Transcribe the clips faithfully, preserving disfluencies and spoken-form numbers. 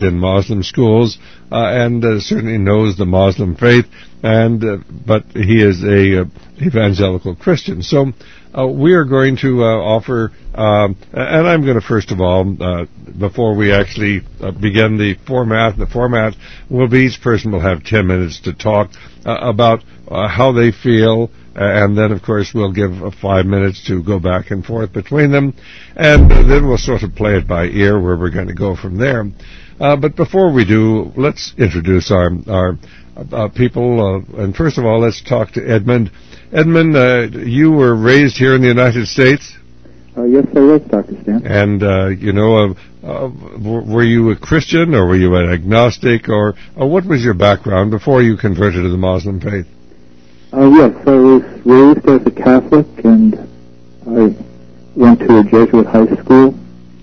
in Muslim schools uh, and uh, certainly knows the Muslim faith, and uh, but he is a uh, evangelical Christian. So uh, we are going to uh, offer, um, and I'm going to first of all, uh, before we actually uh, begin the format, the format will be each person will have ten minutes to talk uh, about uh, how they feel, and then, of course, we'll give uh, five minutes to go back and forth between them, and uh, then we'll sort of play it by ear where we're going to go from there. Uh, but before we do, let's introduce our our uh, people, uh, and first of all, let's talk to Edmund. Edmund, uh, you were raised here in the United States? Uh, yes, I was, Doctor Stan. And, uh, you know, uh, uh, were you a Christian, or were you an agnostic, or, or what was your background before you converted to the Muslim faith? Uh, yes, I was raised as a Catholic, and I went to a Jesuit high school,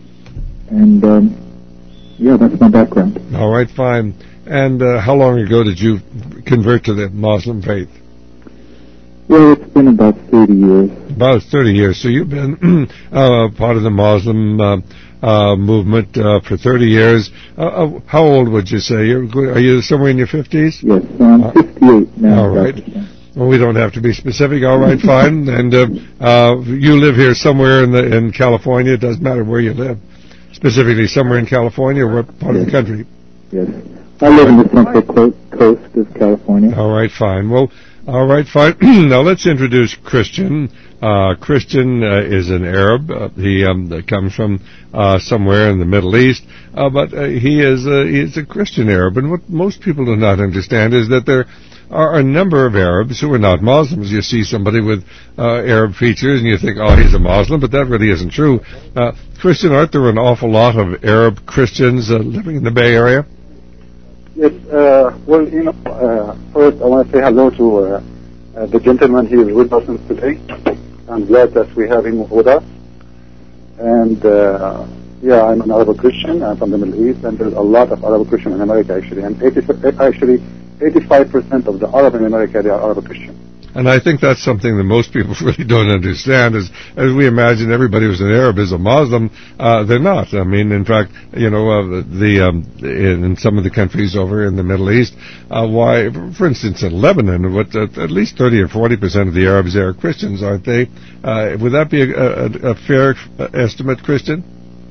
and, um, yeah, that's my background. All right, fine. And uh, how long ago did you convert to the Muslim faith? Well, it's been about thirty years. About thirty years. So you've been uh, part of the Muslim uh, uh, movement uh, for thirty years. Uh, uh, how old would you say? You're, are you somewhere in your fifties? Yes, I'm uh, fifty-eight now. All right. Well, we don't have to be specific. All right, fine. And uh, uh, you live here somewhere in the in California. It doesn't matter where you live. Specifically, somewhere in California, or what part yes. of the country? Yes, I live in the central co- coast of California. All right, fine. Well, all right, fine. Now let's introduce Christian. Uh, Christian uh, is an Arab. Uh, he um, comes from uh, somewhere in the Middle East, uh, but uh, he is a, he is a Christian Arab. And what most people do not understand is that there are a number of Arabs who are not Muslims. You see somebody with uh, Arab features and you think, oh, he's a Muslim, but that really isn't true. Uh, Christian, aren't there an awful lot of Arab Christians uh, living in the Bay Area? Yes, uh, well, you know, uh, first I want to say hello to uh, uh, the gentleman here with us today. I'm glad that we have him with us. And, uh, yeah, I'm an Arab Christian. I'm from the Middle East, and there's a lot of Arab Christians in America, actually. And eighty, actually, eighty-five percent of the Arab in America, they are Arab Christian. And I think that's something that most people really don't understand, is as we imagine everybody who's an Arab is a Muslim. Uh, they're not. I mean, in fact, you know, uh, the um, in, in some of the countries over in the Middle East, uh, why, for instance, in Lebanon, what uh, at least thirty or forty percent of the Arabs there are Christians, aren't they? Uh, would that be a, a, a fair estimate, Christian?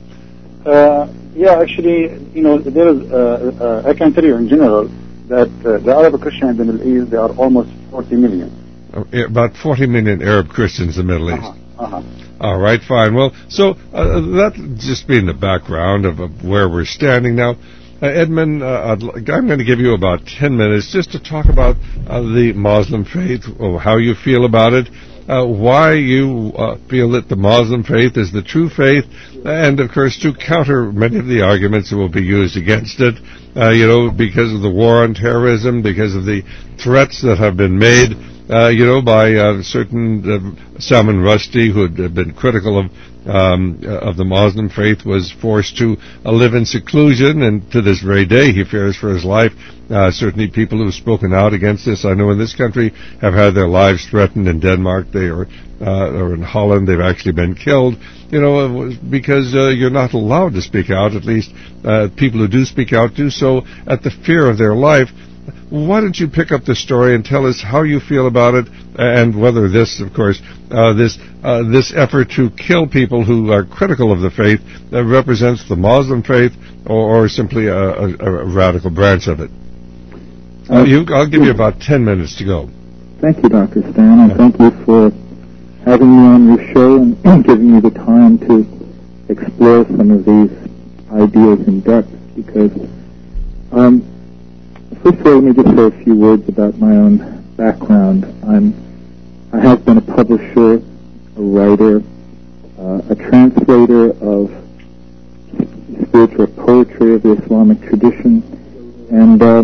Uh, yeah, actually, you know, there is. Uh, uh, I can tell you in general that uh, the Arab Christians in the Middle East, they are almost forty million. About forty million Arab Christians in the Middle East. Uh-huh. Uh-huh. All right, fine. Well, so uh, that just being the background of, of where we're standing now. Uh, Edmund, uh, I'd, I'm going to give you about ten minutes just to talk about uh, the Muslim faith, or how you feel about it, uh, why you uh, feel that the Muslim faith is the true faith, and, of course, to counter many of the arguments that will be used against it, uh, you know, because of the war on terrorism, because of the threats that have been made, Uh, you know, by uh, certain uh, Salman Rushdie, who had been critical of um, of the Muslim faith, was forced to uh, live in seclusion, and to this very day he fears for his life. Uh, certainly people who have spoken out against this, I know in this country, have had their lives threatened. In Denmark, they are, uh, or in Holland, they've actually been killed, you know, because uh, you're not allowed to speak out. At least uh, people who do speak out do so at the fear of their life. Why don't you pick up the story and tell us how you feel about it, and whether this, of course, uh, this uh, this effort to kill people who are critical of the faith uh, represents the Muslim faith, or, or simply a, a, a radical branch of it. Uh, you, I'll give you about ten minutes to go. Thank you, Doctor Stan, and thank you for having me on your show and giving me the time to explore some of these ideas in depth, because um, first of all, let me just say a few words about my own background. I'm, I have been a publisher, a writer, uh, a translator of spiritual poetry of the Islamic tradition, and um,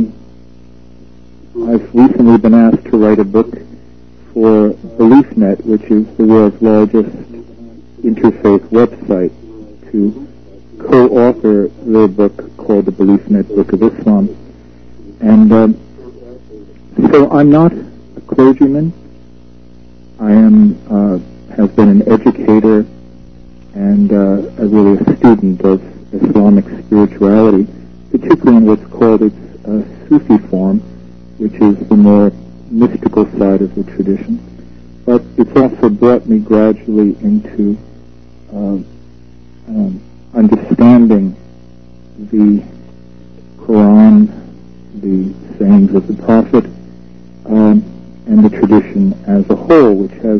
I've recently been asked to write a book for BeliefNet, which is the world's largest interfaith website, to co-author their book called the BeliefNet Book of Islam. And um, so I'm not a clergyman. I am uh, have been an educator and uh, a really a student of Islamic spirituality, particularly in what's called its uh, Sufi form, which is the more mystical side of the tradition. But it's also brought me gradually into uh, um, understanding the Quran, the sayings of the Prophet, um, and the tradition as a whole, which has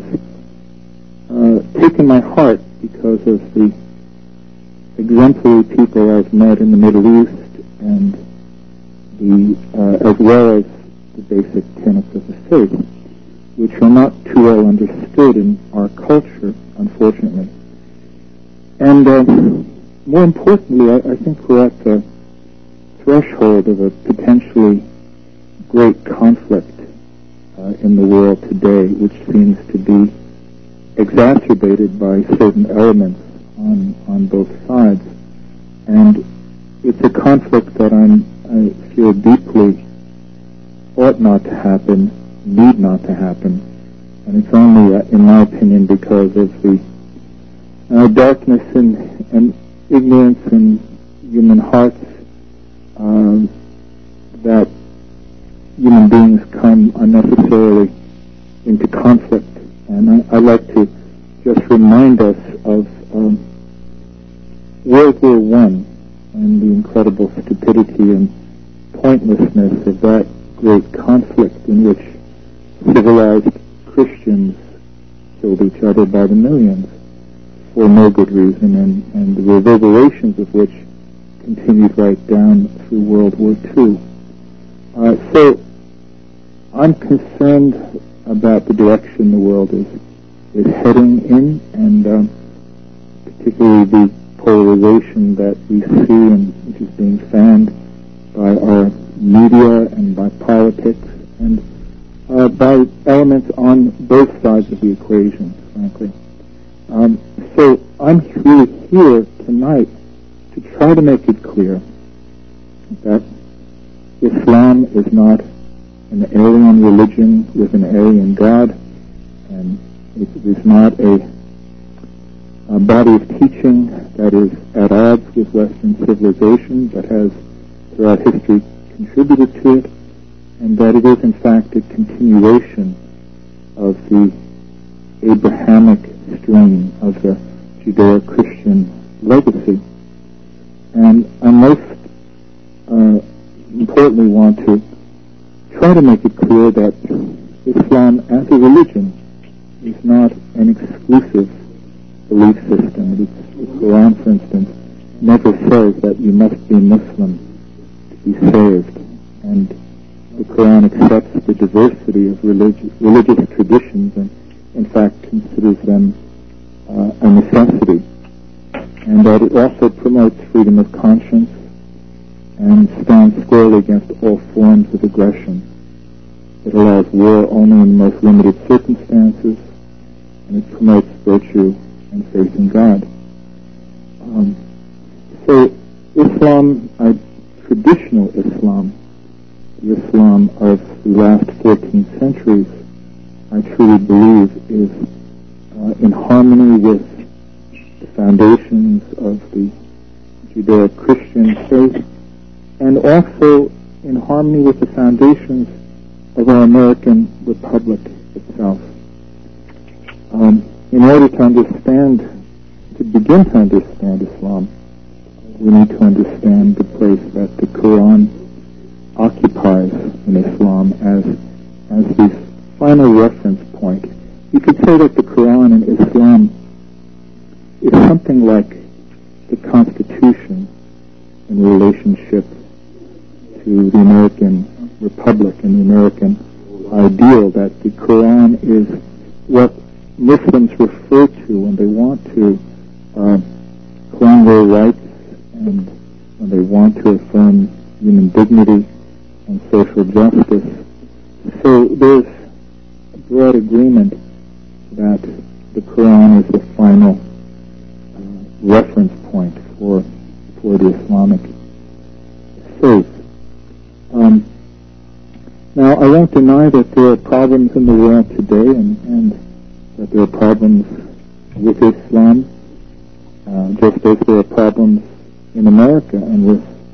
uh, taken my heart because of the exemplary people I've met in the Middle East, and the uh, as well as the basic tenets of the faith, which are not too well understood in our culture, unfortunately. And uh, more importantly, I, I think we're at the threshold of a potentially great conflict uh, in the world today, which seems to be exacerbated by certain elements on on both sides. And it's a conflict that I'm, I feel deeply ought not to happen, need not to happen, and it's only, uh, in my opinion, because of the uh, darkness and, and ignorance in human hearts uh, that human beings come unnecessarily into conflict. And I, I'd like to just remind us of um, World War One and the incredible stupidity and pointlessness of that great conflict in which civilized Christians killed each other by the millions for no good reason, and, and the reverberations of which continued right down through World War Two. Uh, so I'm concerned about the direction the world is is heading in, and um, particularly the polarization that we see and which is being fanned by our media and by politics and uh, by elements on both sides of the equation, frankly. Um, so I'm really here tonight to try to make it clear that Islam is not an alien religion with an alien God, and it is not a, a body of teaching that is at odds with Western civilization, but has throughout history contributed to it, and that it is in fact a continuation of the Abrahamic stream of the Judeo-Christian legacy. And I most uh, importantly want to try to make it clear that Islam as a religion is not an exclusive belief system. It's, the Quran, for instance, never says that you must be Muslim to be saved. And the Quran accepts the diversity of religious, religious traditions and, in fact, considers them uh, a necessity. And that it also promotes freedom of conscience and stands squarely against all forms of aggression. It allows war only in the most limited circumstances, and it promotes virtue and faith in God. Um, so Islam, uh, traditional Islam, the Islam of the last fourteen centuries, I truly believe is uh, in harmony with the foundations of the Judeo-Christian faith, and also in harmony with the foundations of our American Republic itself. Um, in order to understand, to begin to understand Islam, we need to understand the place that the Quran occupies in Islam as as the final reference point. You could say that the Quran in Islam is something like the Constitution in relationship to the American Republic and the American ideal, that the Quran is what Muslims refer to when they want to uh, claim their rights and when they want to affirm human dignity and social justice. So there's a broad agreement that the Quran is the final uh, reference point for for the Islamic faith. Um, now, I won't deny that there are problems in the world today, and, and that there are problems with Islam, uh, just as there are problems in America and with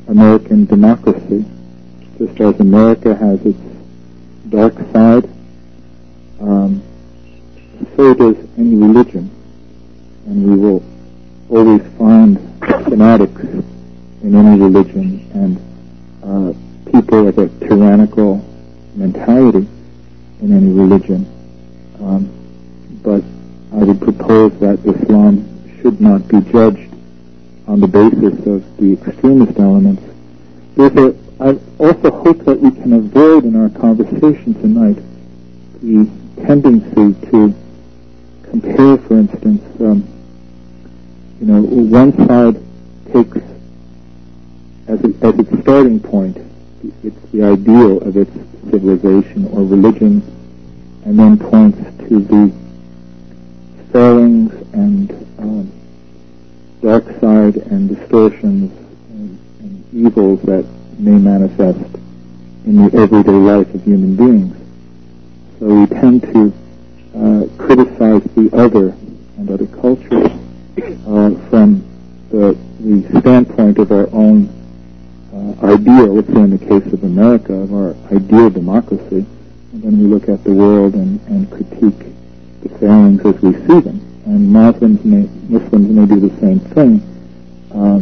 American democracy. Just as America has its dark side, um, so does any religion. And we will always find fanatics in any religion and uh, people of a tyrannical mentality in any religion. Um, but I would propose that Islam should not be judged on the basis of the extremist elements. There's a, I also hope that we can avoid in our conversation tonight the tendency to compare, for instance, um, you know, one side takes as, a, as its starting point, it's the ideal of its civilization or religion, and then points to the failings and um, dark side and distortions and, and evils that may manifest in the everyday life of human beings. So we tend to uh, criticize the other and other cultures uh, from the, the standpoint of our own uh, ideal, let's say in the case of America, of our ideal democracy, and then we look at the world and, and critique the failings as we see them. And Muslims may, Muslims may do the same thing uh,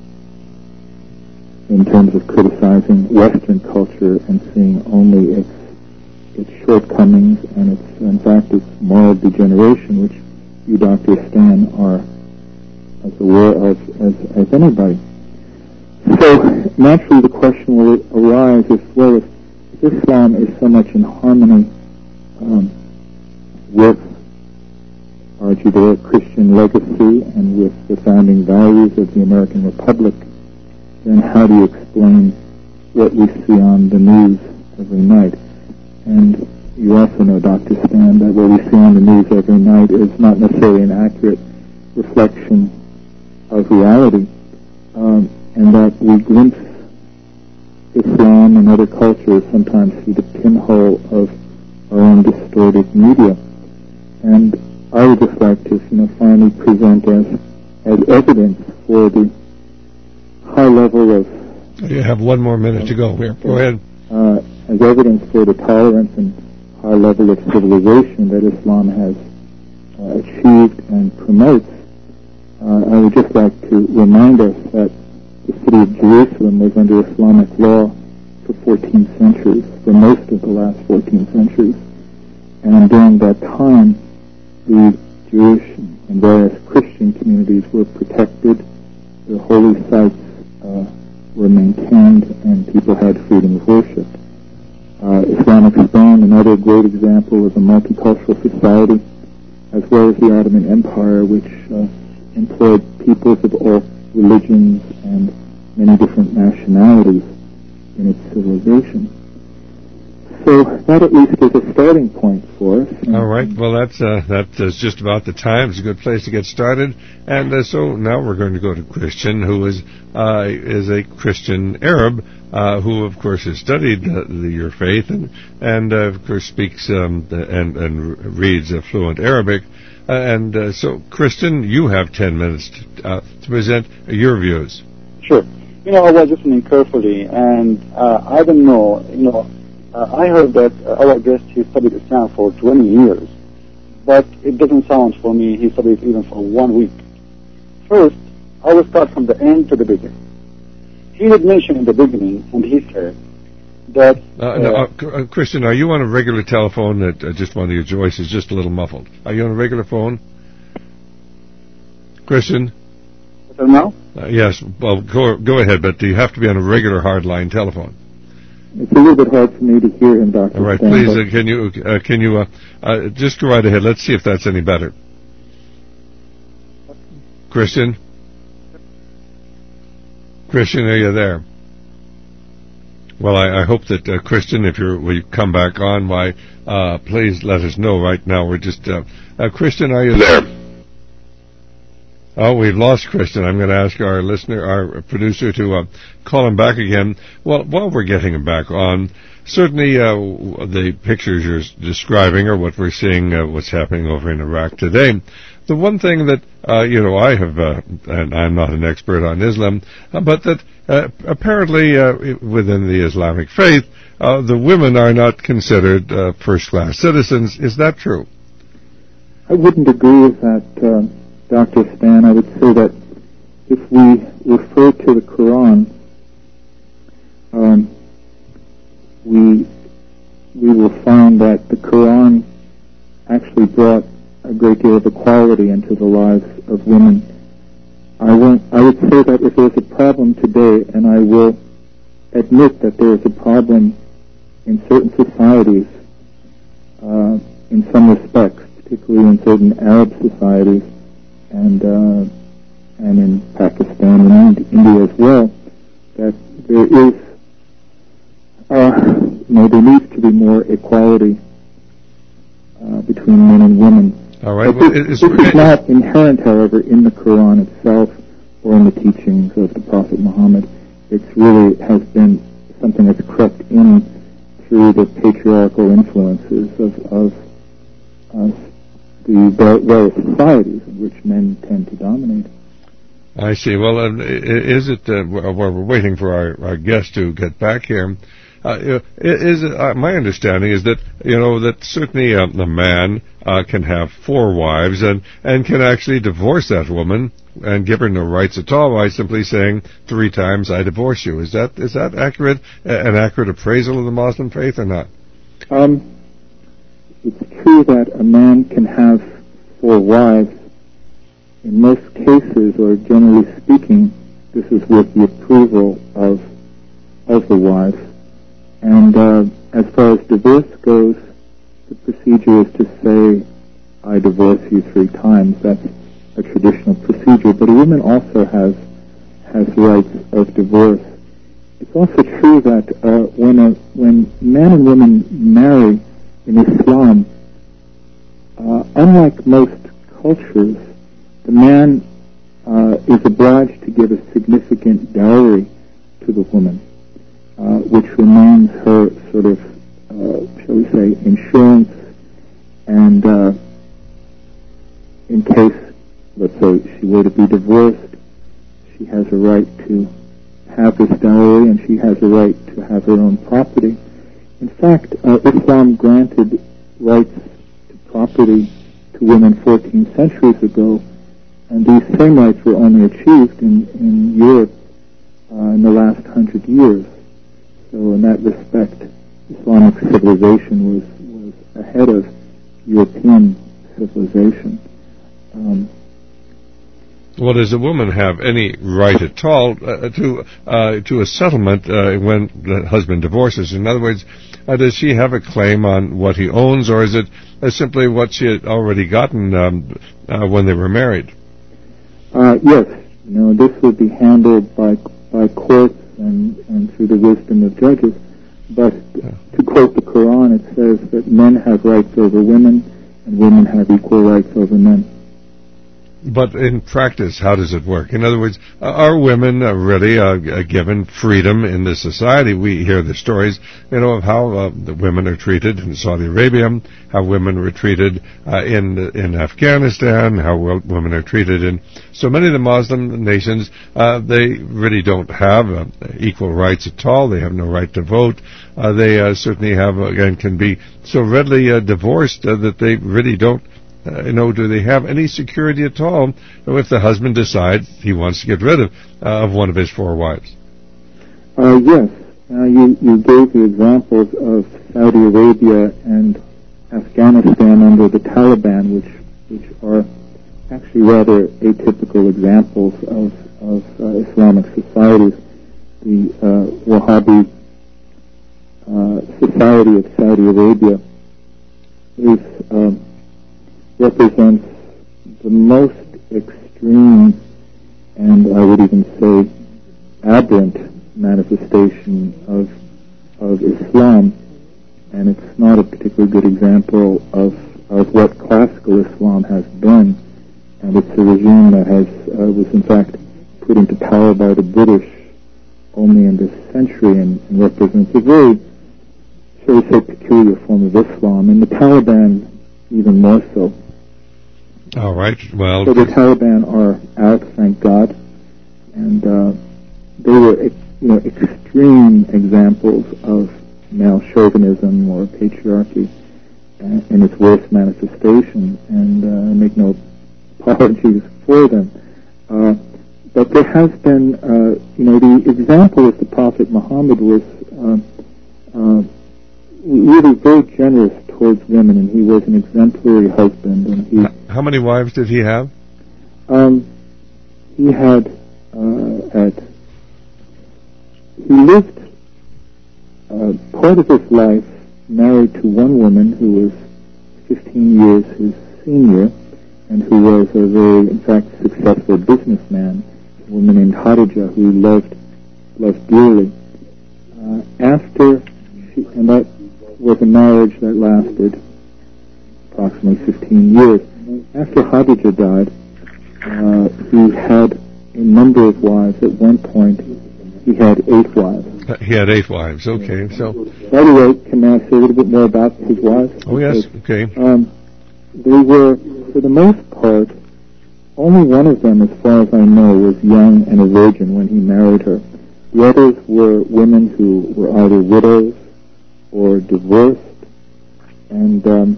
in terms of criticizing Western culture and seeing only its its shortcomings and its, in fact, its moral degeneration, which you, Doctor Stan, are as aware of as, as anybody. So naturally, the question will arise: if well, if Islam is so much in harmony um, with our Judeo-Christian legacy and with the founding values of the American Republic, then how do you explain what we see on the news every night? And you also know, Doctor Stan, that what we see on the news every night is not necessarily an accurate reflection of reality, um, and that we glimpse Islam and other cultures sometimes through the pinhole of our own distorted media. And I would just like to, you know, finally present as as evidence for the high level of... You have one more minute to go here. Go ahead. Uh, as evidence for the tolerance and high level of civilization that Islam has uh, achieved and promotes, uh, I would just like to remind us that the city of Jerusalem was under Islamic law for fourteen centuries, for most of the last fourteen centuries. And during that time, the Jewish and various Christian communities were protected, their holy sites uh, were maintained, and people had freedom of worship. Uh, Islamic Spain, another great example of a multicultural society, as well as the Ottoman Empire, which uh, employed peoples of all religions and many different nationalities in its civilization. So that at least is a starting point for us. All right. Well, that's uh, that is just about the time. It's a good place to get started. And uh, so now we're going to go to Christian, who is uh, is a Christian Arab, uh, who of course has studied uh, the, your faith and and uh, of course speaks um, and and reads uh, fluent Arabic. Uh, and uh, so, Christian, you have ten minutes to, uh, to present your views. Sure. You know, I was listening carefully, and uh, I don't know, you know, uh, I heard that uh, our guest, he studied Islam for twenty years, but it doesn't sound for me he studied even for one week. First, I will start from the end to the beginning. He had mentioned in the beginning, and he said that... Uh, no, uh, uh, Christian, are you on a regular telephone? That uh, just one of your voice is just a little muffled. Are you on a regular phone? Christian? Better now? Uh, yes, well, go, go ahead, but you have to be on a regular hardline telephone. It's a little bit hard for me to hear him, Doctor All right, Stan, please, uh, can you uh, can you uh, uh, just go right ahead. Let's see if that's any better. Christian? Christian, are you there? Well, I, I hope that, uh, Christian, if you're, will you come back on, why, uh, please let us know right now. We're just, uh, uh, Christian, are you there? Oh, we've lost Christian. I'm going to ask our listener, our producer, to uh, call him back again. Well, while we're getting him back on, certainly uh, the pictures you're describing are what we're seeing, uh, what's happening over in Iraq today. The one thing that, uh, you know, I have, uh, and I'm not an expert on Islam, uh, but that uh, apparently uh, within the Islamic faith, uh, the women are not considered uh, first-class citizens. Is that true? I wouldn't agree with that, uh, Doctor Stan. I would say that if we refer to the Quran, um, we we will find that the Quran actually brought a great deal of equality into the lives of women. I won't, I would say that if there's a problem today, and I will admit that there is a problem in certain societies, uh, in some respects, particularly in certain Arab societies, and uh, and in Pakistan and India as well, that there is, uh, you know, there needs to be more equality uh, between men and women. All right. But Well, this, is, this is not inherent, however, in the Quran itself or in the teachings of the Prophet Muhammad. It's really has been something that's crept in through the patriarchal influences of, of uh, the various societies in which men tend to dominate. I see. Well, uh, is it, uh, while we're waiting for our, our guest to get back here, uh, is uh, my understanding is that, you know, that certainly uh, a man uh, can have four wives and, and can actually divorce that woman and give her no rights at all by simply saying three times, I divorce you. Is that is that accurate, an accurate appraisal of the Muslim faith or not? Um, it's true that a man can have four wives. In most cases, or generally speaking, this is with the approval of of the wife. And uh, as far as divorce goes, the procedure is to say, I divorce you three times. That's a traditional procedure. But a woman also has has rights of divorce. It's also true that uh, when a, when men and women marry in Islam, uh, unlike most cultures, the man uh, is obliged to give a significant dowry to the woman, uh, which remains her sort of, uh, shall we say, insurance, and uh, in case, let's say, she were to be divorced, she has a right to have this dowry, and she has a right to have her own property. In fact, uh, Islam granted rights to property to women fourteen centuries ago, and these same rights were only achieved in, in Europe uh, in the last hundred years. So in that respect, Islamic civilization was, was ahead of European civilization. Um, Well, does a woman have any right at all uh, to uh, to a settlement uh, when the husband divorces? In other words, uh, does she have a claim on what he owns, or is it uh, simply what she had already gotten um, uh, when they were married? Uh, yes, you know, this would be handled by by courts and, and through the wisdom of judges. But Yeah. to quote the Quran, it says that men have rights over women and women have equal rights over men. But in practice, how does it work? In other words, uh, are women uh, really uh, given freedom in this society? We hear the stories, you know, of how uh, the women are treated in Saudi Arabia, how women were treated uh, in in Afghanistan, how well women are treated in so many of the Muslim nations. Uh, they really don't have uh, equal rights at all. They have no right to vote. Uh, they uh, certainly have, again, can be so readily uh, divorced uh, that they really don't. Uh, you know, do they have any security at all if the husband decides he wants to get rid of uh, of one of his four wives? Uh, yes. Now, you, you gave the examples of Saudi Arabia and Afghanistan under the Taliban, which which are actually rather atypical examples of, of uh, Islamic societies. The uh, Wahhabi uh, society of Saudi Arabia is um, represents the most extreme and I would even say aberrant manifestation of of Islam, and it's not a particularly good example of of what classical Islam has been. and it's a regime that has uh, was in fact put into power by the British only in this century, and, and represents a very, shall we say, peculiar form of Islam, and the Taliban even more so. All right. Well, so the Taliban are out, thank God, and uh, they were, you know, extreme examples of male chauvinism or patriarchy uh, in its worst manifestation, and uh, I make no apologies for them. Uh, but there has been, uh, you know, the example of the Prophet Muhammad was uh, uh, really very generous towards women, and he was an exemplary husband. And he, how many wives did he have? Um, he had uh, at he lived uh, part of his life married to one woman who was fifteen years his senior, and who was a very, in fact, successful businessman, a woman named Khadija, who he loved, loved dearly. Uh, after, she, and that was a marriage that lasted approximately fifteen years. After Khadija died, uh, he had a number of wives. At one point, he had eight wives. Uh, he had eight wives, okay. So, by the way, can I say a little bit more about his wives? Oh, yes, okay. Um, they were, for the most part, only one of them, as far as I know, was young and a virgin when he married her. The others were women who were either widows or divorced, and um,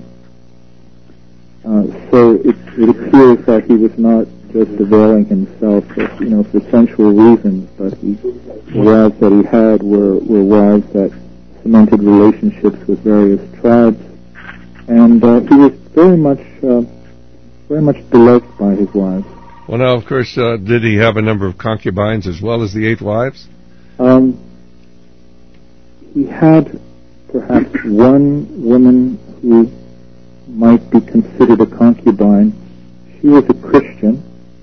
uh, so it, it appears that he was not just availing himself of, you know, for sensual reasons, but he, the wives that he had were, were wives that cemented relationships with various tribes, and uh, he was very much, uh, very much beloved by his wives. Well, now, of course, uh, did he have a number of concubines as well as the eight wives? Um, he had perhaps one woman who might be considered a concubine. She was a Christian,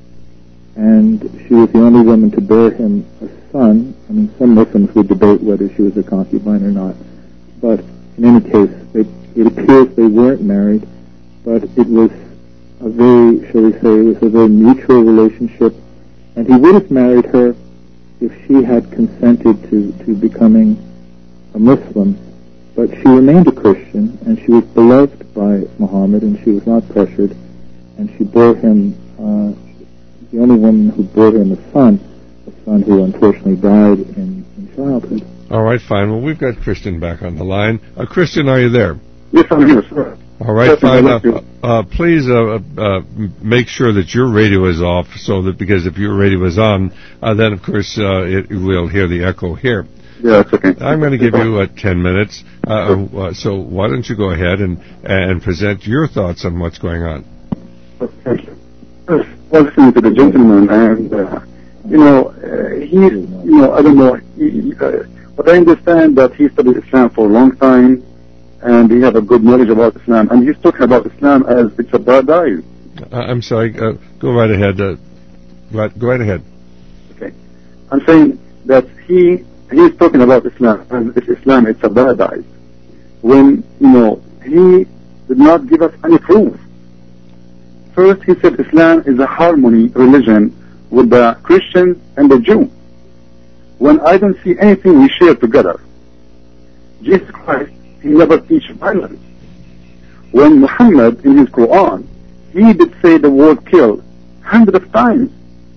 and she was the only woman to bear him a son. I mean, some Muslims would debate whether she was a concubine or not, but in any case, it, it appears they weren't married, but it was a very, shall we say, it was a very mutual relationship, and he would have married her if she had consented to, to becoming a Muslim, but she remained a Christian, and she was beloved by Muhammad, and she was not pressured, and she bore him, uh, the only woman who bore him a son, a son who unfortunately died in, in childhood. All right, fine. Well, we've got Christian back on the line. Uh, Christian, are you there? Yes, I'm here, sir. All right, yes, fine. Uh, uh, please uh, uh, make sure that your radio is off, so that because if your radio is on, uh, then of course uh, it, we'll hear the echo here. Yeah, it's okay. I'm going to give you uh, ten minutes. Uh, uh, so why don't you go ahead and and present your thoughts on what's going on? Thank you. I was listening to the gentleman, and uh, you know, uh, he's, you know, I don't know, he, uh, but I understand that he studied Islam for a long time, and he has a good knowledge about Islam, and he's talking about Islam as it's a paradise. Uh, I'm sorry. Uh, go right ahead. Uh, right, go right ahead. Okay. I'm saying that he he's talking about Islam as if Islam it's a paradise, when, you know, he did not give us any proof. First, he said Islam is a harmony religion with the Christian and the Jew, when I don't see anything we share together. Jesus Christ, he never teach violence. When Muhammad, in his Quran, he did say the word kill hundred of times.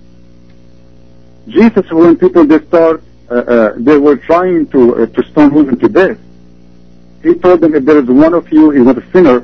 Jesus, when people they start, uh, uh, they were trying to uh, to stone women to death, he told them, if there is one of you, he's not a sinner,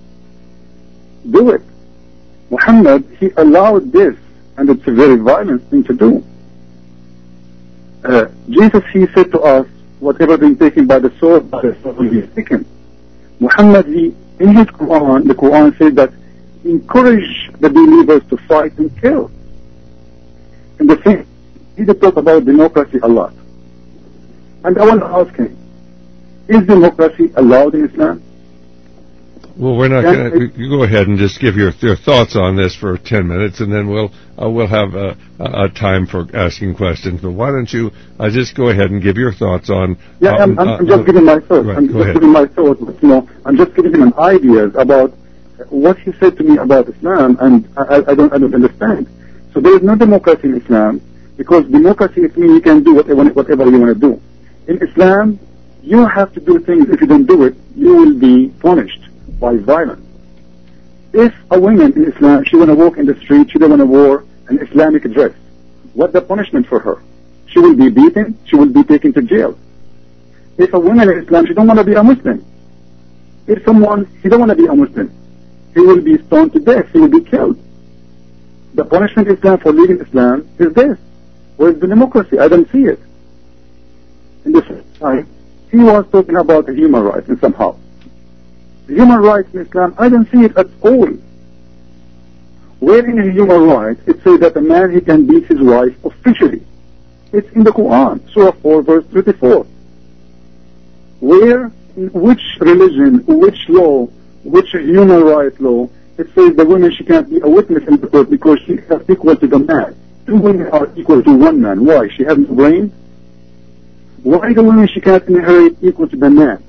do it. Muhammad, he allowed this, and it's a very violent thing to do. Uh, Jesus, he said to us, whatever been taken by the sword, by the sword will be taken. Muhammad, he, in his Quran, the Quran said that encourage the believers to fight and kill. And the thing, he did talk about democracy a lot. And I want to ask him, is democracy allowed in Islam? Well, we're not going to. You go ahead and just give your your thoughts on this for ten minutes, and then we'll uh, we'll have a, a time for asking questions. But why don't you uh, just go ahead and give your thoughts on? Yeah, um, I'm, I'm uh, just uh, giving my thoughts. Right, I'm go just ahead. giving my thoughts. But, you know, I'm just giving him an ideas about what he said to me about Islam, and I, I, don't, I don't understand. So there is no democracy in Islam, because democracy is mean you can do whatever, whatever you want to do. In Islam, you have to do things. If you don't do it, you will be punished by violence. If a woman in Islam, she want to walk in the street, she don't want to wear an Islamic dress, what's the punishment for her? She will be beaten, she will be taken to jail. If a woman in Islam, she don't want to be a Muslim. If someone, he don't want to be a Muslim, he will be stoned to death, he will be killed. The punishment in Islam for leaving Islam is this. Where's the democracy? I don't see it. In the same time, he was talking about the human rights and somehow. The human rights in Islam, I don't see it at all. Where in the human rights, it says that a man, he can beat his wife officially. It's in the Quran, Surah four, verse thirty-four. Where, in which religion, which law, which human rights law, it says the woman, she can't be a witness in the court because she is equal to the man. Two women are equal to one man. Why? She has no brain? Why the woman, she can't inherit equal to the man?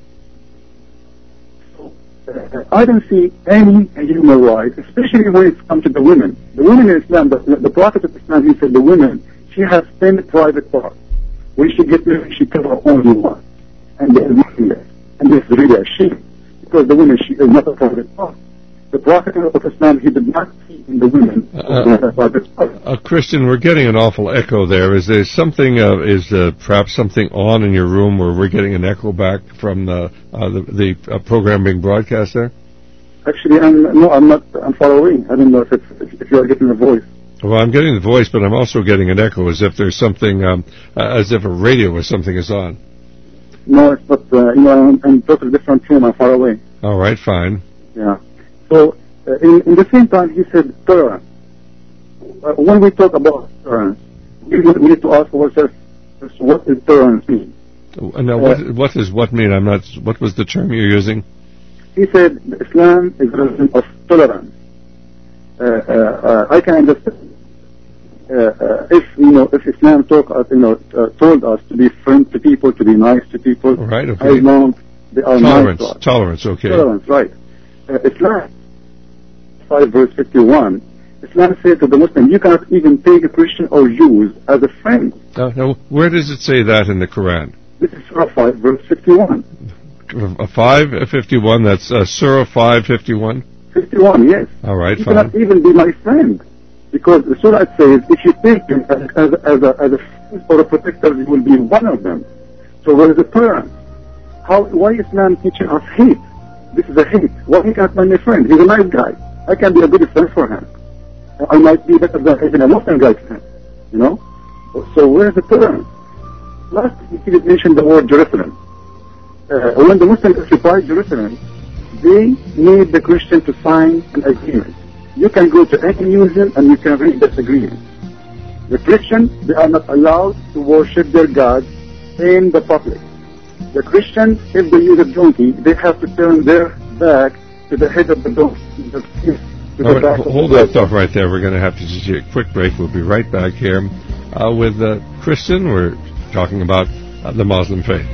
Uh, I don't see any human rights, especially when it comes to the women. The women in Islam, the, the Prophet of Islam, he said the women, she has ten private parts. When she gets married, she covers only one. And there is nothing less. And this is really a shame, because the woman, she is not a private part. The Prophet of Islam, he did not see in the women uh, a private part. Uh, Christian, we're getting an awful echo there. Is there something, uh, is uh, perhaps something on in your room where we're getting an echo back from the uh, the, the uh, program being broadcast there? Actually, I'm, no, I'm not, I'm far away. I don't know if, it's, if, if you're getting a voice. Well, I'm getting the voice, but I'm also getting an echo, as if there's something, um, uh, as if a radio or something is on. No, it's not, uh, you know, I'm in a totally different room. I'm far away. All right, fine. Yeah. So, uh, in, in the same time, he said tolerance. Uh, when we talk about tolerance, we, we need to ask ourselves, what does tolerance mean? Uh, now, what, uh, what does what mean? I'm not, what was the term you're using? He said, Islam is a religion of tolerance. Uh, uh, uh, I can understand. Uh, uh, if you know, if Islam talk, uh, you know, uh, told us to be friendly to people, to be nice to people, right? Okay. As long they are tolerance, nice to us. Tolerance, okay. Tolerance, right? Uh, Islam, five verse fifty-one. Islam said to the Muslim, you cannot even take a Christian or Jews as a friend. Uh, now, where does it say that in the Quran? This is Surah five verse fifty-one. Uh, five fifty-one. That's uh, Surah five fifty-one. Fifty-one, yes. All right, you fine. cannot even be my friend. Because the Surah says, if you take him as, as, as, a, as a friend or a protector, you will be one of them. So where is the tolerance? How, why is Islam teaching us hate? This is a hate. Why he can't be my friend? He's a nice guy. I can be a good friend for him. I might be better than even a Muslim guy to him. You know? So where is the tolerance? Last, he did mention the word Jerusalem. Uh, when the Muslims occupied Jerusalem, they made the Christian to sign an agreement. You can go to any museum and you can read this agreement. The Christians, they are not allowed to worship their gods in the public. The Christians, if they use a donkey, they have to turn their back to the head of the donkey. To All right, hold that thought right there. We're going to have to just take a quick break. We'll be right back here uh, with uh, Christian. We're talking about uh, the Muslim faith.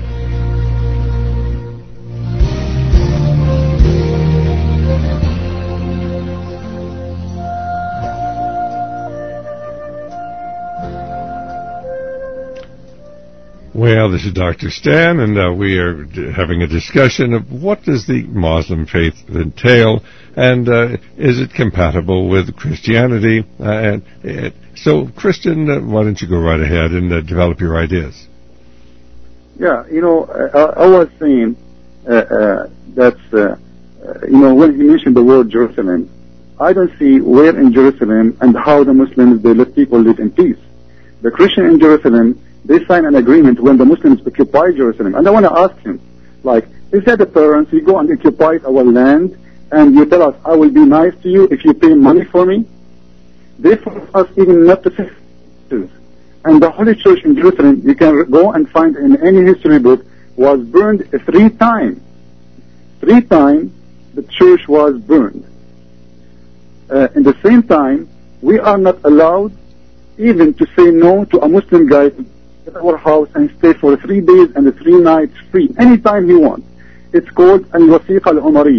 Well, this is Doctor Stan, and uh, we are d- having a discussion of what does the Muslim faith entail, and uh, is it compatible with Christianity? Uh, and uh, so, Christian, uh, why don't you go right ahead and uh, develop your ideas? Yeah, you know, I, I was saying uh, uh, that, uh, uh, you know, when he mentioned the word Jerusalem, I don't see where in Jerusalem and how the Muslims, they let people live in peace. The Christian in Jerusalem, they sign an agreement when the Muslims occupy Jerusalem. And I want to ask him, like, is that the parents, you go and occupy our land, and you tell us, I will be nice to you if you pay money for me? They force us even not to say. And the Holy Church in Jerusalem, you can go and find in any history book, was burned three times. Three times the church was burned. Uh, in the same time, we are not allowed even to say no to a Muslim guy at our house and stay for three days and three nights free, anytime he wants. It's called Al-Wasiqa Al-Umariyah.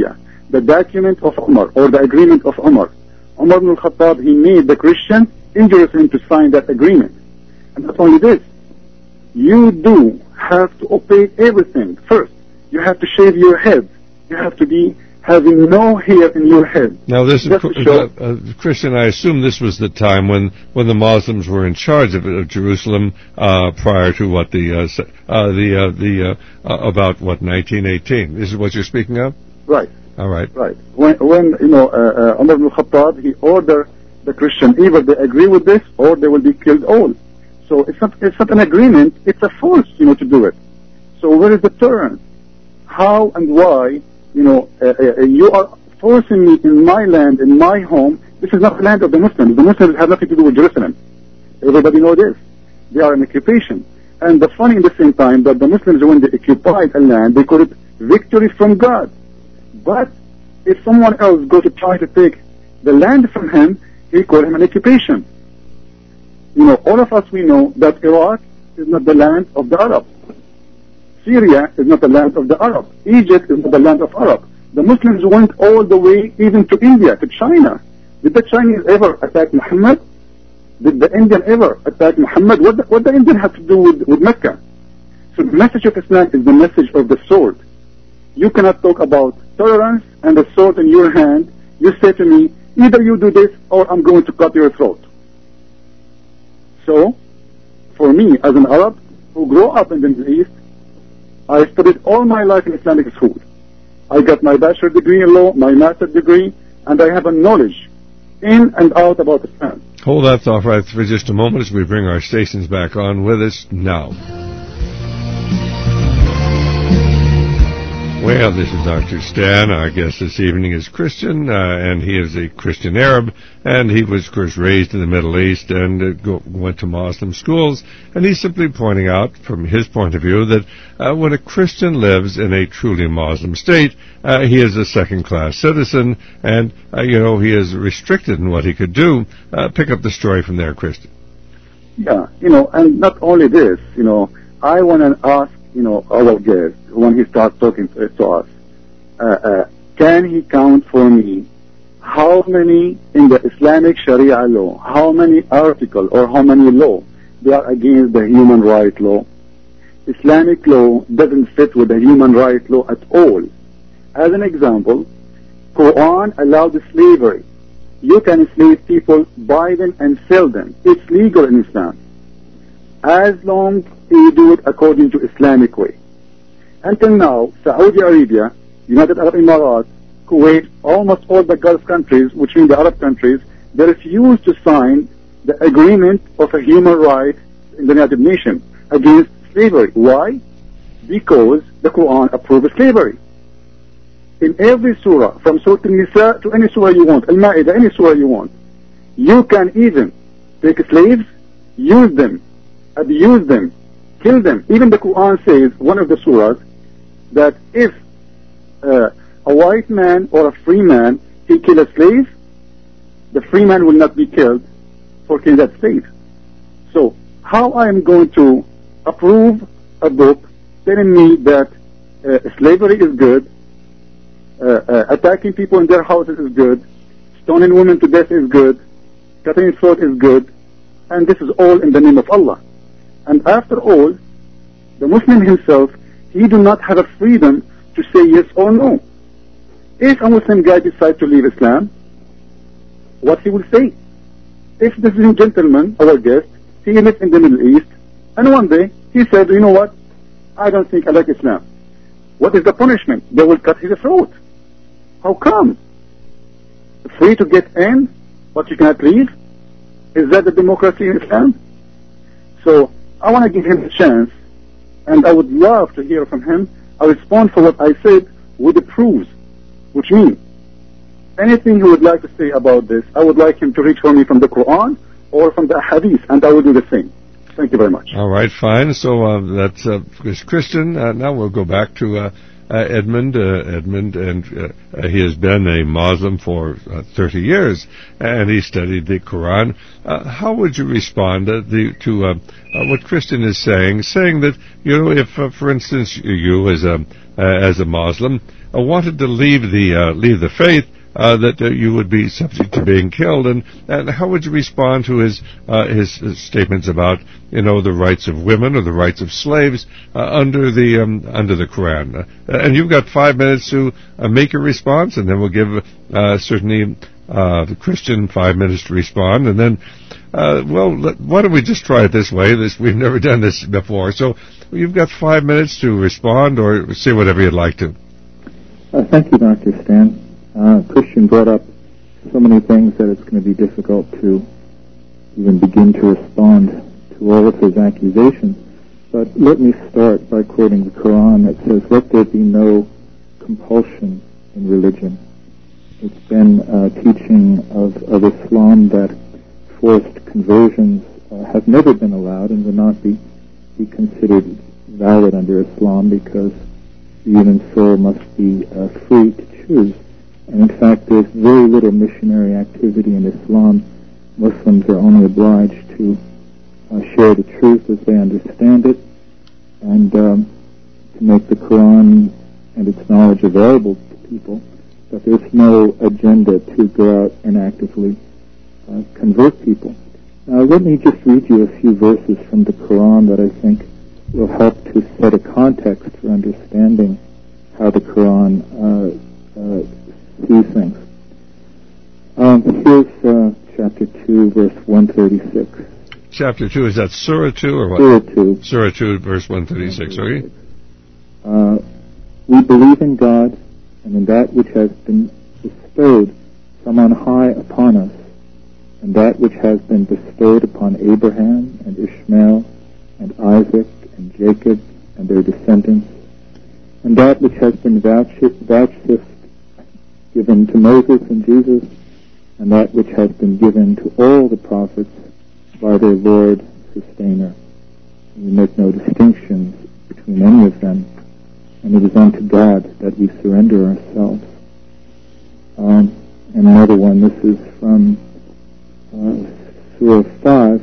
the document of Umar, or the agreement of Umar. Umar ibn al-Khattab, he made the Christians in Jerusalem to sign that agreement. And not only this, you do have to obey everything. First, you have to shave your head. You have to be having no hair in your head. Now, this is, uh, uh, Christian, I assume this was the time when, when the Muslims were in charge of, of Jerusalem, uh, prior to what the, uh, uh, the, uh, the, uh, uh, about what, nineteen eighteen. This is what you're speaking of? Right. All right. Right. When, when you know, uh, uh, Umar ibn Khattab, he ordered the Christian, either they agree with this or they will be killed all. So it's not, it's not an agreement, it's a force, you know, to do it. So where is the turn? How and why, you know, uh, uh, you are forcing me in my land, in my home. This is not the land of the Muslims. The Muslims have nothing to do with Jerusalem. Everybody knows this. They are an occupation. And the funny in the same time that the Muslims, when they occupied a land, they call it victory from God. But if someone else goes to try to take the land from him, he call him an occupation. You know, all of us, we know that Iraq is not the land of the Arabs. Syria is not the land of the Arab. Egypt is not the land of Arab. The Muslims went all the way even to India, to China. Did the Chinese ever attack Muhammad? Did the Indian ever attack Muhammad? What the, what the Indian have to do with, with Mecca? So the message of Islam is the message of the sword. You cannot talk about tolerance and the sword in your hand. You say to me, either you do this or I'm going to cut your throat. So, for me, as an Arab who grew up in the Middle East, I studied all my life in Islamic school. I got my bachelor's degree in law, my master's degree, and I have a knowledge in and out about Islam. Hold that thought right for just a moment as we bring our stations back on with us now. Well, this is Doctor Stan. Our guest this evening is Christian, uh, and he is a Christian Arab, and he was, of course, raised in the Middle East and uh, go, went to Muslim schools, and he's simply pointing out, from his point of view, that uh, when a Christian lives in a truly Muslim state, uh, he is a second-class citizen, and, uh, you know, he is restricted in what he could do. Uh, pick up the story from there, Christian. Yeah, you know, and not only this, you know, I want to ask, you know, our guest, when he starts talking to, to us, uh, uh, can he count for me how many in the Islamic Sharia law, how many article or how many law they are against the human right law? Islamic law doesn't fit with the human right law at all. As an example, Quran allowed slavery. You can enslave people, buy them and sell them. It's legal in Islam, as long as you do it according to Islamic way. Until now, Saudi Arabia, United Arab Emirates, Kuwait, almost all the Gulf countries, which mean the Arab countries, they refuse to sign the agreement of a human right in the United Nations against slavery. Why? Because the Quran approves slavery. In every surah, from Surah An-Nisa to any surah you want, Al-Ma'idah, any surah you want, you can even take slaves, use them, abuse them, kill them. Even the Quran says, one of the surahs, that if uh, a white man or a free man, he kill a slave, the free man will not be killed for killing that slave. So, how I am going to approve a book telling me that uh, slavery is good, uh, uh, attacking people in their houses is good, stoning women to death is good, cutting throat is good, and this is all in the name of Allah. And after all, the Muslim himself, he do not have a freedom to say yes or no. If a Muslim guy decides to leave Islam, what he will say? If this gentleman, our guest, he lives in the Middle East, and one day he said, you know what, I don't think I like Islam. What is the punishment? They will cut his throat. How come? Free to get in, but you cannot leave? Is that the democracy in Islam? So, I want to give him a chance, and I would love to hear from him a response for what I said with the proofs, which means anything he would like to say about this, I would like him to reach for me from the Quran or from the Hadith, and I will do the same. Thank you very much. All right, fine. So uh, that's uh, Christian. Uh, now we'll go back to uh, uh, Edmund, uh, Edmund, and uh, he has been a Muslim for uh, thirty years, and he studied the Quran. Uh, how would you respond uh, the, to uh, uh, what Christian is saying, saying that, you know, if, uh, for instance, you as a uh, as a Muslim uh, wanted to leave the uh, leave the faith, Uh, that uh, you would be subject to being killed, and, and how would you respond to his, uh, his his statements about, you know, the rights of women or the rights of slaves uh, under the um, under the Quran? Uh, and you've got five minutes to uh, make your response, and then we'll give uh, certainly uh, the Christian five minutes to respond, and then uh, well, let, why don't we just try it this way? This we've never done this before, so you've got five minutes to respond or say whatever you'd like to. Uh, thank you, Doctor Stan. Uh, Christian brought up so many things that it's going to be difficult to even begin to respond to all of his accusations. But let me start by quoting the Quran that says, "Let there be no compulsion in religion." It's been a teaching of, of Islam that forced conversions uh, have never been allowed and will not be, be considered valid under Islam, because the human soul must be uh, free to choose. And in fact, there's very little missionary activity in Islam. Muslims are only obliged to uh, share the truth as they understand it, and um, to make the Quran and its knowledge available to people. But there's no agenda to go out and actively uh, convert people. Now, let me just read you a few verses from the Quran that I think will help to set a context for understanding how the Quran uh, uh, these things. Um, here's uh, chapter two, verse one thirty-six. Chapter two, is that Surah two or what? Surah two. Surah two, verse one thirty-six, okay? Uh, we believe in God and in that which has been bestowed from on high upon us, and that which has been bestowed upon Abraham and Ishmael and Isaac and Jacob and their descendants, and that which has been vouchsafed given to Moses and Jesus, and that which has been given to all the prophets by their Lord Sustainer. We make no distinctions between any of them, and it is unto God that we surrender ourselves. Um, and another one, this is from uh, Surah five.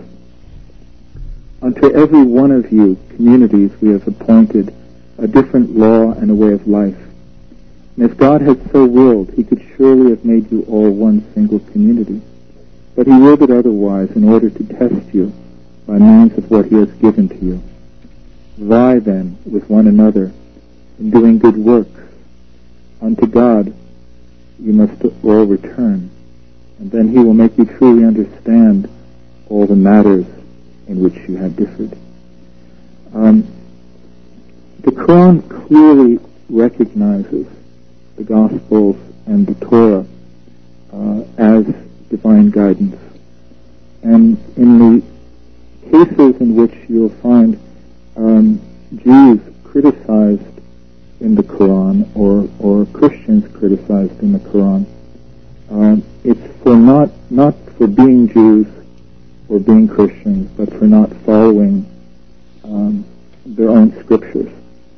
Unto every one of you communities we have appointed a different law and a way of life. And if God had so willed, he could surely have made you all one single community. But he willed it otherwise in order to test you by means of what he has given to you. Vie then with one another in doing good works. Unto God you must all return, and then he will make you truly understand all the matters in which you have differed. Um, the Quran clearly recognizes the Gospels and the Torah uh, as divine guidance. And in the cases in which you'll find um, Jews criticized in the Quran or, or Christians criticized in the Quran, uh, it's for not, not for being Jews or being Christians, but for not following um, their own scriptures.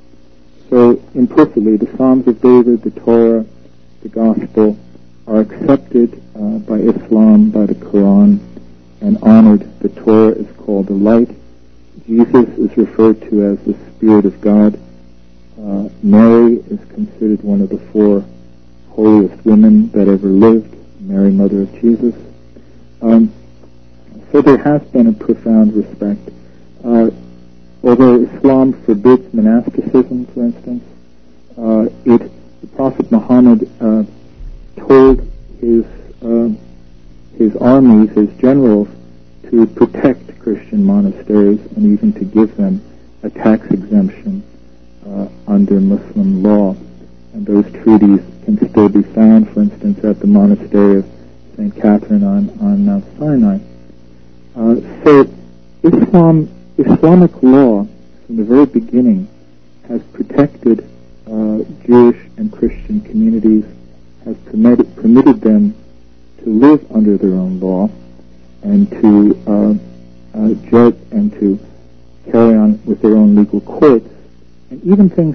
So implicitly, the Psalms of David, the Torah, the Gospel are accepted uh, by Islam, by the Quran, and honored. The Torah is called the light. Jesus is referred to as the Spirit of God. Uh, Mary is considered one of the four holiest women that ever lived, Mary, mother of Jesus. Um, so there has been a profound respect. Uh, Although Islam forbids monasticism, for instance, uh, it, the Prophet Muhammad uh, told his uh, his armies, his generals, to protect Christian monasteries and even to give them a tax exemption uh, under Muslim law. And those treaties can still be found, for instance, at the monastery of Saint Catherine on, on Mount Sinai. Uh, so Islam Islamic law, from the very beginning, has protected uh, Jewish and Christian communities, has permitted, permitted them to live under their own law and to uh, uh, judge and to carry on with their own legal courts, and even things that were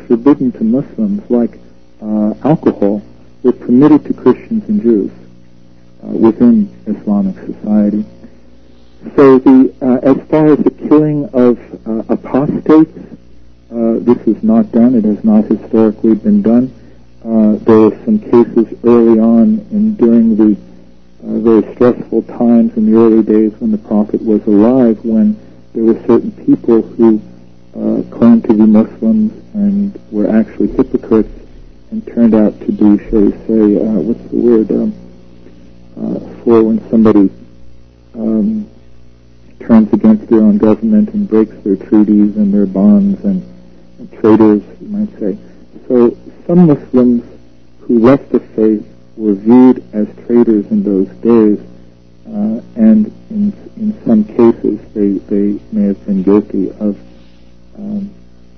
forbidden to Muslims, like uh, alcohol, were permitted to Christians and Jews uh, within Islamic society. So the, uh, as far as the killing of uh, apostates, uh, this is not done. It has not historically been done. Uh, there were some cases early on and during the uh, very stressful times in the early days when the Prophet was alive, when there were certain people who uh, claimed to be Muslims and were actually hypocrites and turned out to be, shall we say, uh, what's the word, um, uh, for when somebody um, turns against their own government and breaks their treaties and their bonds, and, and traitors, you might say. So some Muslims who left the faith were viewed as traitors in those days, uh, and in in some cases they, they may have been guilty of um,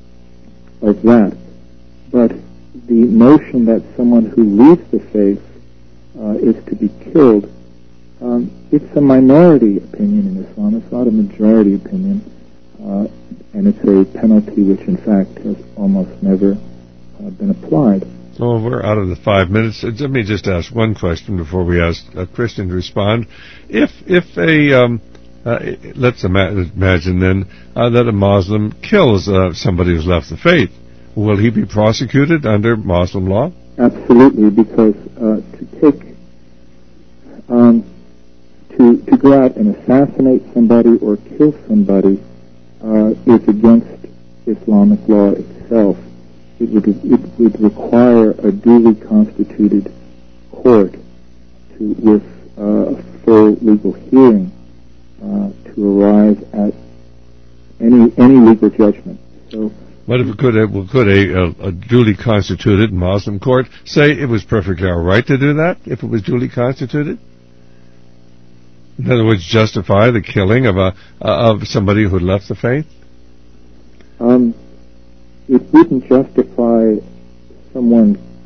of that. But the notion that someone who leaves the faith uh, is to be killed, Um, it's a minority opinion in Islam. It's not a majority opinion, uh, and it's a penalty which, in fact, has almost never uh, been applied. Oh, we're out of the five minutes. Let me just ask one question before we ask a Christian to respond. If if a um, uh, let's ima- imagine then uh, that a Muslim kills uh, somebody who's left the faith, will he be prosecuted under Muslim law? Absolutely, because uh, to take um, To, to go out and assassinate somebody or kill somebody uh, is against Islamic law itself. It would, it would require a duly constituted court to, with uh, a full legal hearing uh, to arrive at any any legal judgment. So, but if it could, a, could a, a, a duly constituted Muslim court say it was perfectly all right to do that if it was duly constituted? In other words, justify the killing of a uh, of somebody who had left the faith? Um, it wouldn't justify someone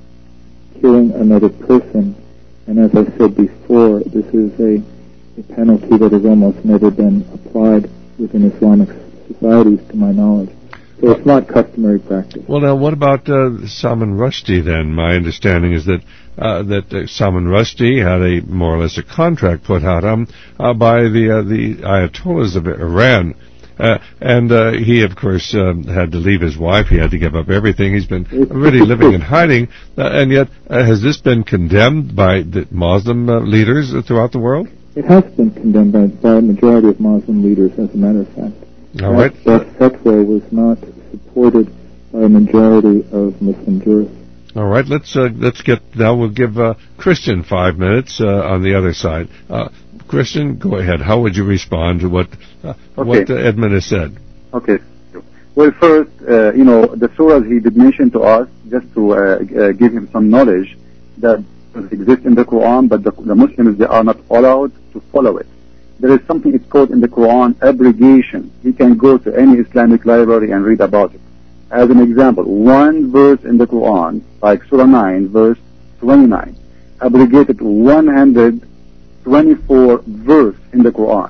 killing another person. And as I said before, this is a, a penalty that has almost never been applied within Islamic societies, to my knowledge. So it's not customary practice. Well, now, what about uh, Salman Rushdie, then? My understanding is that uh, that uh, Salman Rushdie had a more or less a contract put out um, uh, by the uh, the Ayatollahs of Iran. Uh, and uh, he, of course, um, had to leave his wife. He had to give up everything. He's been really living in hiding. Uh, and yet, uh, has this been condemned by the Muslim uh, leaders throughout the world? It has been condemned by, by a majority of Muslim leaders, as a matter of fact. All that, right. That fatwa was not supported by a majority of Muslim jurists. All right. Let's uh, let's get now. We'll give uh, Christian five minutes uh, on the other side. Uh, Christian, go ahead. How would you respond to what uh, okay. what uh, Edmund has said? Okay. Well, first, uh, you know, the surahs he did mention to us, just to uh, uh, give him some knowledge, that exist in the Quran, but the, the Muslims, they are not allowed to follow it. There is something it's called in the Quran abrogation. You can go to any Islamic library and read about it. As an example, one verse in the Quran, like Surah nine, verse twenty-nine, abrogated one hundred twenty-four verse in the Quran.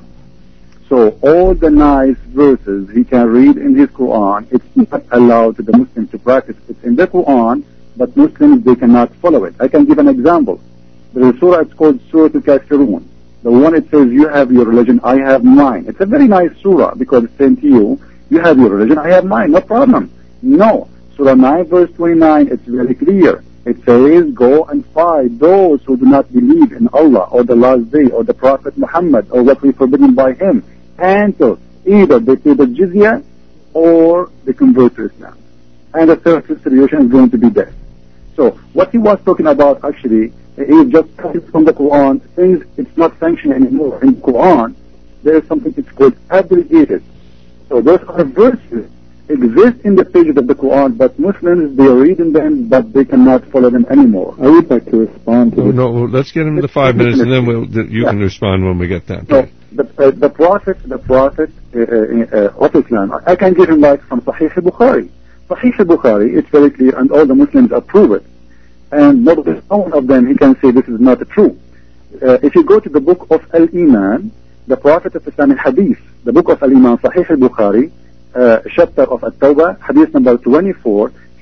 So all the nice verses he can read in his Quran, it's not allowed to the Muslims to practice. It's in the Quran, but Muslims, they cannot follow it. I can give an example. There is a surah, it's called Surah Al-Kafirun. The one it says, you have your religion, I have mine. It's a very nice surah because it's saying to you, you have your religion, I have mine, no problem. No. Surah nine verse twenty-nine, it's very clear. It says, go and fight those who do not believe in Allah or the last day or the Prophet Muhammad or what we forbidden by him until either they pay the jizya or they convert to Islam. And the third situation is going to be death. So what he was talking about actually is just from the Quran, things it's not sanctioned anymore. In the Quran, there is something it's called abrogated. So those are verses exist in the pages of the Quran, but Muslims, they are reading them, but they cannot follow them anymore. I would like to respond to no, this. No, let's get into the five minutes, and then we'll, you yeah. can respond when we get that. So the, uh, the Prophet, the Prophet uh, uh, of Islam, I can give him like from Sahih Bukhari. Sahih Bukhari, it's very clear, and all the Muslims approve it. And not one of them, he can say this is not true. Uh, if you go to the book of Al-Iman, the Prophet of Islam in Hadith, the book of Al-Iman, Sahih Bukhari, uh, chapter of At-Tawbah, Hadith number twenty-four,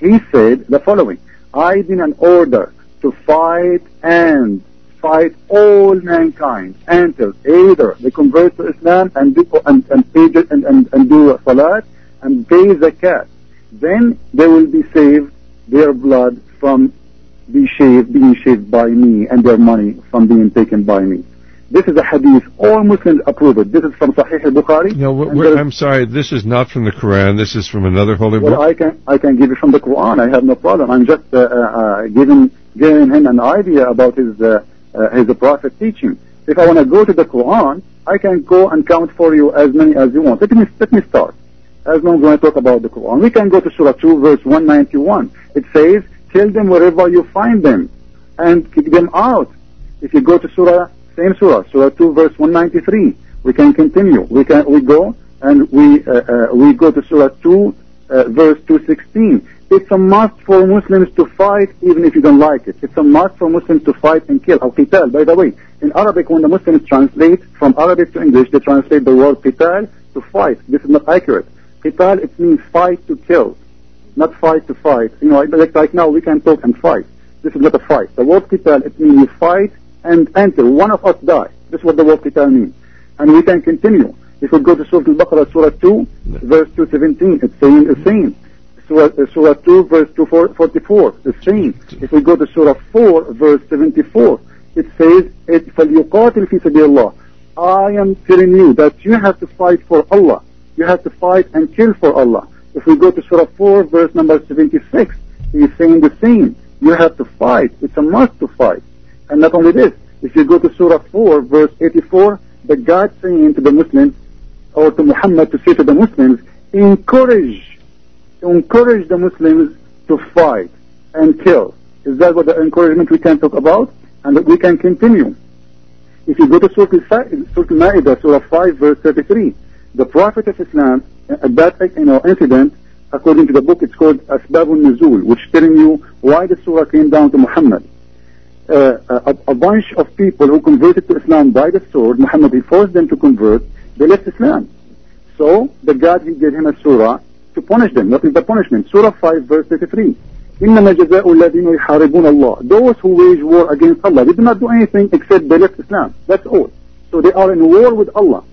he said the following: I've been an order to fight and fight all mankind until either they convert to Islam and do, and, and, pay, and, and, and do salat and pay zakat. Then they will be saved, their blood from be shaved, being shaved by me, and their money from being taken by me. This is a hadith. All Muslims approve it. This is from Sahih al-Bukhari. No, we're, I'm sorry. This is not from the Quran. This is from another holy well, book. I can I can give it from the Quran. I have no problem. I'm just uh, uh, giving giving him an idea about his uh, uh, his prophet teaching. If I want to go to the Quran, I can go and count for you as many as you want. Let me let me start. As long as I talk about the Quran, we can go to Surah two, verse one ninety-one. It says, "Kill them wherever you find them, and kick them out." If you go to Surah. Same surah, Surah two, verse one ninety-three. We can continue. We can we go and we uh, uh, we go to Surah two, uh, verse two sixteen. It's a must for Muslims to fight, even if you don't like it. It's a must for Muslims to fight and kill. Al-Qital, by the way, in Arabic, when the Muslims translate from Arabic to English, they translate the word Qital to fight. This is not accurate. Qital, it means fight to kill, not fight to fight. You know, like right now we can talk and fight. This is not a fight. The word Qital, it means you fight and until one of us die. This is what the word qital means. And we can continue. If we go to Surah Al-Baqarah, Surah two, verse two seventeen, it's saying the same. Surah, uh, Surah two, verse two forty-four, the same. If we go to Surah four, verse seventy-four, it says, فَلْيُقَاتِلْ فِي سَبِيلِ اللَّهِ. I am telling you that you have to fight for Allah. You have to fight and kill for Allah. If we go to Surah four, verse number seventy-six, he is saying the same. You have to fight. It's a must to fight. And not only this, if you go to Surah four, verse eighty-four, the God saying to the Muslims, or to Muhammad to say to the Muslims, encourage, encourage the Muslims to fight and kill. Is that what the encouragement we can talk about? And that we can continue. If you go to Surah Al-Ma'idah, Surah five, verse thirty-three, the Prophet of Islam, at that you know, incident, according to the book, it's called Asbabun Nuzul, which is telling you why the surah came down to Muhammad. Uh, a, a bunch of people who converted to Islam by the sword, Muhammad, he forced them to convert, they left Islam. So, the God, he gave him a surah to punish them. What is the punishment? Surah five, verse thirty-three. إِنَّمَا جَزَاءُ الَّذِينَ يُحَارِبُونَ اللَّهِ. Those who wage war against Allah, they do not do anything except they left Islam. That's all. So they are in war with Allah.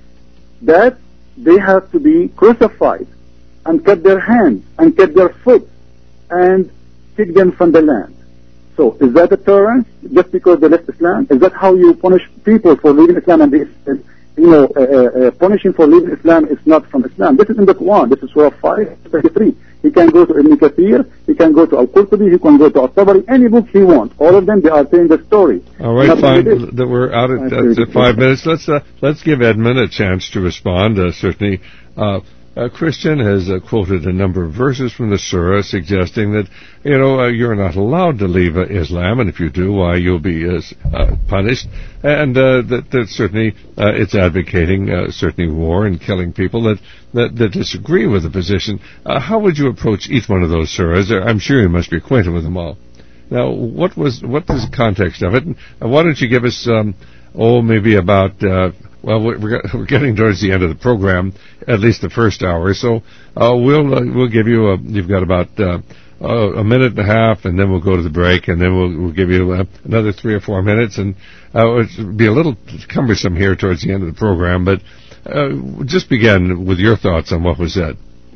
That they have to be crucified and cut their hands and cut their foot and kick them from the land. So, is that a tolerance just because they left Islam? Is that how you punish people for leaving Islam? And this, you know, uh, uh, punishing for leaving Islam is not from Islam. This is in the Quran. This is Surah five, thirty-three. He can go to Ibn Kathir, he can go to Al-Qurtubi, he can go to Al-Tabari, any book he wants. All of them, they are telling the story. All right, fine. That we're out at, at, at five minutes. Let's uh, let's give Edmund a chance to respond. Uh, certainly, uh, Uh, Christian has uh, quoted a number of verses from the surah suggesting that, you know, uh, you're not allowed to leave uh, Islam, and if you do, why, you'll be uh, uh, punished. And uh, that, that certainly uh, it's advocating uh, certainly war and killing people that, that, that disagree with the position. Uh, how would you approach each one of those surahs? I'm sure you must be acquainted with them all. Now, what was what was the context of it? And why don't you give us, um, oh, maybe about... Uh, Well, we're we're getting towards the end of the program, at least the first hour. So uh, we'll uh, we'll give you a, you've got about uh, uh, a minute and a half, and then we'll go to the break, and then we'll we'll give you uh, another three or four minutes, and uh, it'll be a little cumbersome here towards the end of the program. But uh, just begin with your thoughts on what was said.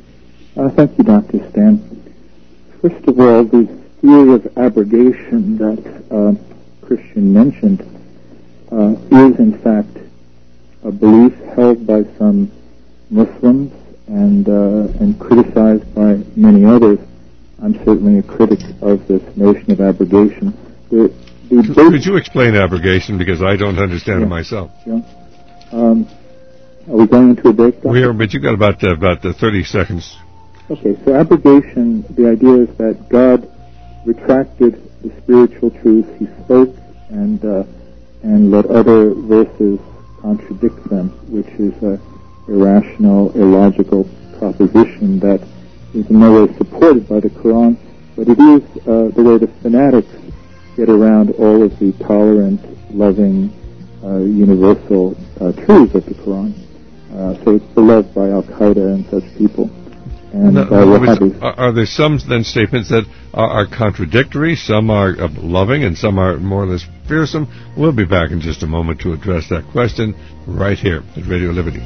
Uh, thank you, Doctor Stan. First of all, the theory of abrogation that uh, Christian mentioned uh, is, in fact, a belief held by some Muslims and uh, and criticized by many others. I'm certainly a critic of this notion of abrogation. The, the Could you explain abrogation, because I don't understand yeah. it myself? Yeah. Um, are we going into a break? We are, but you got about uh, about uh, thirty seconds. Okay, so abrogation, the idea is that God retracted the spiritual truth He spoke and uh, and let other verses contradict them, which is an irrational, illogical proposition that is in no way supported by the Quran, but it is uh, the way the fanatics get around all of the tolerant, loving, uh, universal uh, truths of the Quran. Uh, so it's beloved by Al-Qaeda and such people. And no, uh, no, Wahhabis. Are, are there some then statements that are, are contradictory? Some are uh, loving, and some are more or less fearsome. We'll be back in just a moment to address that question right here at Radio Liberty.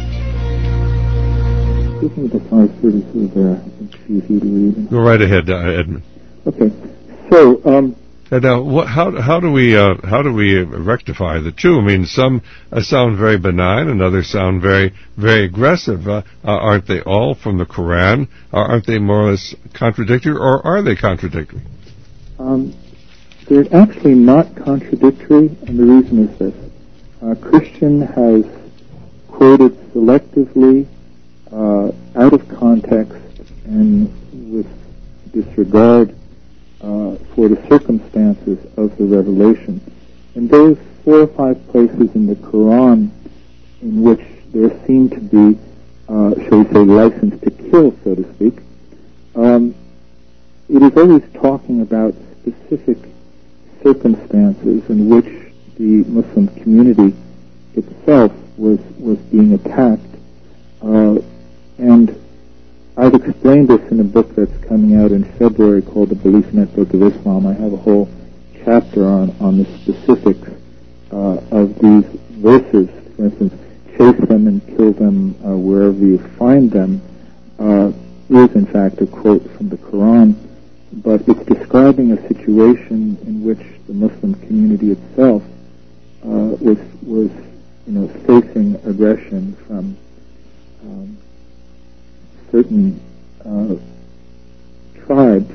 Speaking of the five thirty-two there, it's easy to read. Go right ahead, uh, Edmund. Okay, so um, And now, what, how how do we uh, how do we rectify the two? I mean, some uh, sound very benign, and others sound very very aggressive. Uh, uh, aren't they all from the Quran? Uh, aren't they more or less contradictory, or are they contradictory? Um, they're actually not contradictory, and the reason is this: uh, Christian has quoted selectively, uh, out of context, and with disregard uh, for the circumstances of the revelation. And those four or five places in the Quran in which there seem to be, uh, shall we say, license to kill, so to speak, um, it is always talking about specific circumstances in which the Muslim community itself was was being attacked. Uh, and I've explained this in a book that's coming out in February called The Belief Network of Islam. I have a whole chapter on, on the specifics uh, of these verses. For instance, chase them and kill them uh, wherever you find them uh, is in fact a quote from the Quran, but it's describing a situation in which the Muslim community itself uh, was was you know facing aggression from um, certain uh, tribes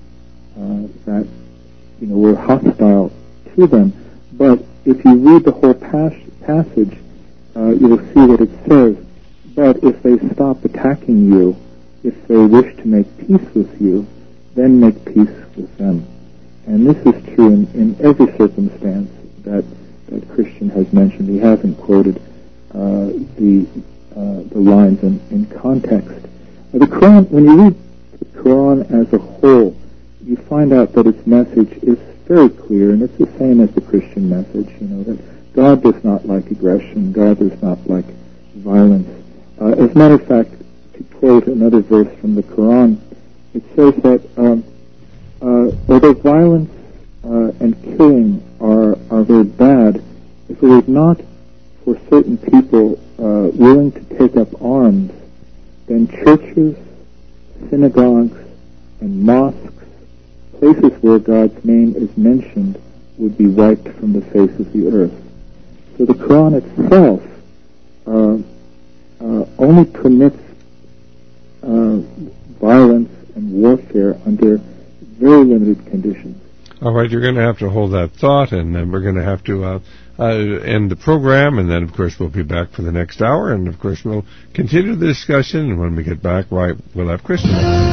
uh, that you know were hostile to them. But if you read the whole pas- passage, uh, you'll see that it says, "But if they stop attacking you, if they wish to make peace with you, then make peace with them." And this is true in, in every circumstance that that Christian has mentioned. He hasn't quoted uh, the uh, the lines in, in context. Now, the Quran, when you read the Quran as a whole, you find out that its message is very clear, and it's the same as the Christian message. You know that God does not like aggression. God does not like violence. Uh, as a matter of fact, to quote another verse from the Quran, it says that um, uh, although violence uh, and killing are are very bad, if it was not for certain people uh, willing to take up arms, then churches, synagogues, and mosques, places where God's name is mentioned, would be wiped from the face of the earth. So the Quran itself uh, uh, only permits uh, violence and warfare under very limited conditions. All right, you're going to have to hold that thought, and then we're going to have to uh, uh, end the program, and then, of course, we'll be back for the next hour, and, of course, we'll continue the discussion, and when we get back, right, we'll have Christian.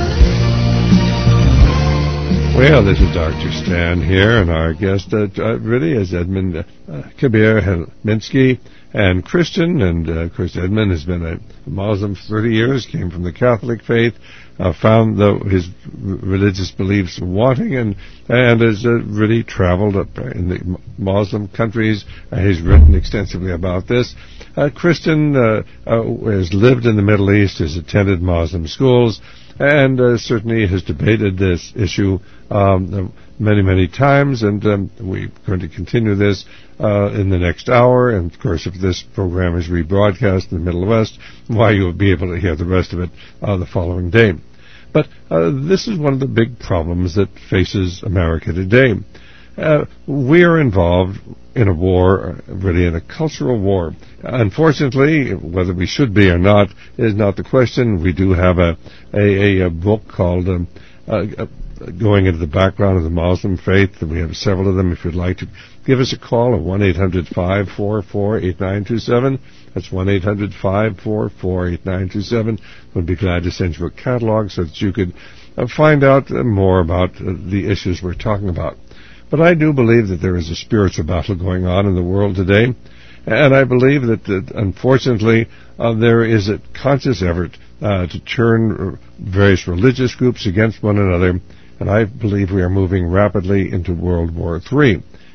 Well, this is Doctor Stan here, and our guest uh, uh, really is Edmund uh, Kabir Helminski, and Christian, and, uh, of course, Edmund has been a Muslim for thirty years, came from the Catholic faith, uh, found the, his religious beliefs wanting, and and has uh, really traveled up in the Muslim countries. Uh, he's written extensively about this. Uh, Christian uh, uh, has lived in the Middle East, has attended Muslim schools, and uh, certainly has debated this issue um, many, many times, and um, we're going to continue this uh, in the next hour. And, of course, if this program is rebroadcast in the Middle West, why, you'll be able to hear the rest of it uh, the following day. But uh, this is one of the big problems that faces America today. Uh, we are involved in a war, really in a cultural war. Unfortunately, whether we should be or not is not the question. We do have a a, a book called um, uh, uh, Going into the Background of the Muslim Faith. We have several of them. If you'd like to give us a call at one eight hundred five four four eight nine two seven. That's one eight hundred five four four eight nine two seven. We'd be glad to send you a catalog so that you could uh, find out uh, more about uh, the issues we're talking about. But I do believe that there is a spiritual battle going on in the world today, and I believe that, that unfortunately, uh, there is a conscious effort uh, to turn various religious groups against one another, and I believe we are moving rapidly into World War Three.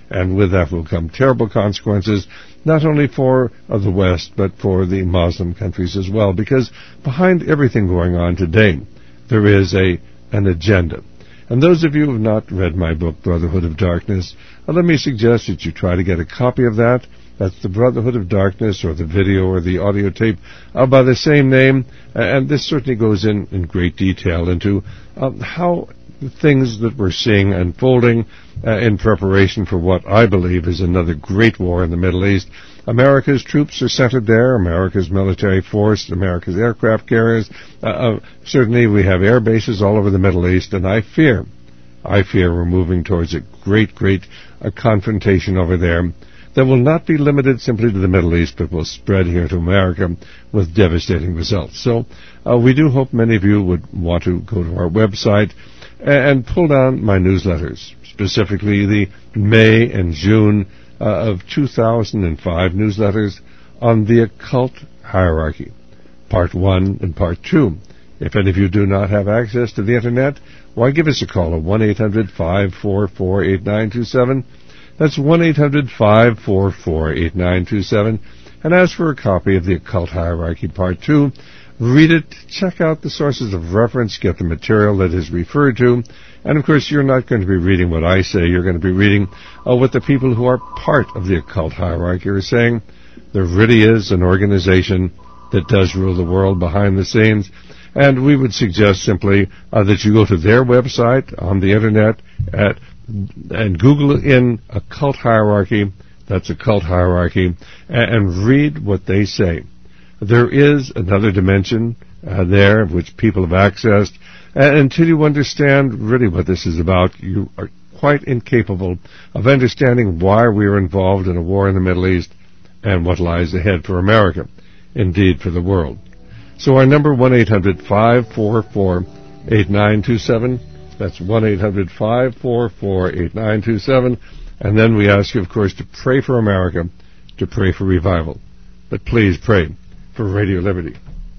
And with that will come terrible consequences, not only for uh, the West, but for the Muslim countries as well. Because behind everything going on today, there is a an agenda. And those of you who have not read my book, Brotherhood of Darkness, uh, let me suggest that you try to get a copy of that. That's the Brotherhood of Darkness, or the video or the audio tape uh, by the same name. Uh, and this certainly goes in, in great detail into um, how the things that we're seeing unfolding uh, in preparation for what I believe is another great war in the Middle East. America's troops are centered there, America's military force, America's aircraft carriers. Uh, uh, certainly we have air bases all over the Middle East, and I fear, I fear we're moving towards a great, great uh, confrontation over there that will not be limited simply to the Middle East, but will spread here to America with devastating results. So uh, we do hope many of you would want to go to our website and pull down my newsletters, specifically the May and June uh, of two thousand five newsletters on the occult hierarchy, part one and part two. If any of you do not have access to the Internet, why, give us a call at one eight hundred, five four four, eight nine two seven. That's one eight hundred, five four four, eight nine two seven. And ask for a copy of the occult hierarchy, part two. Read it, check out the sources of reference, get the material that is referred to, and of course you're not going to be reading what I say, you're going to be reading uh, what the people who are part of the occult hierarchy are saying. There really is an organization that does rule the world behind the scenes, and we would suggest simply uh, that you go to their website on the Internet at, and Google in occult hierarchy, that's occult hierarchy, and, and read what they say. There is another dimension uh, there of which people have accessed, and until you understand really what this is about, you are quite incapable of understanding why we are involved in a war in the Middle East and what lies ahead for America, indeed for the world. So our number, one eight hundred, five four four, eight nine two seven. That's one eight hundred, five four four, eight nine two seven. And then we ask you, of course, to pray for America, to pray for revival. But please pray for Radio Liberty.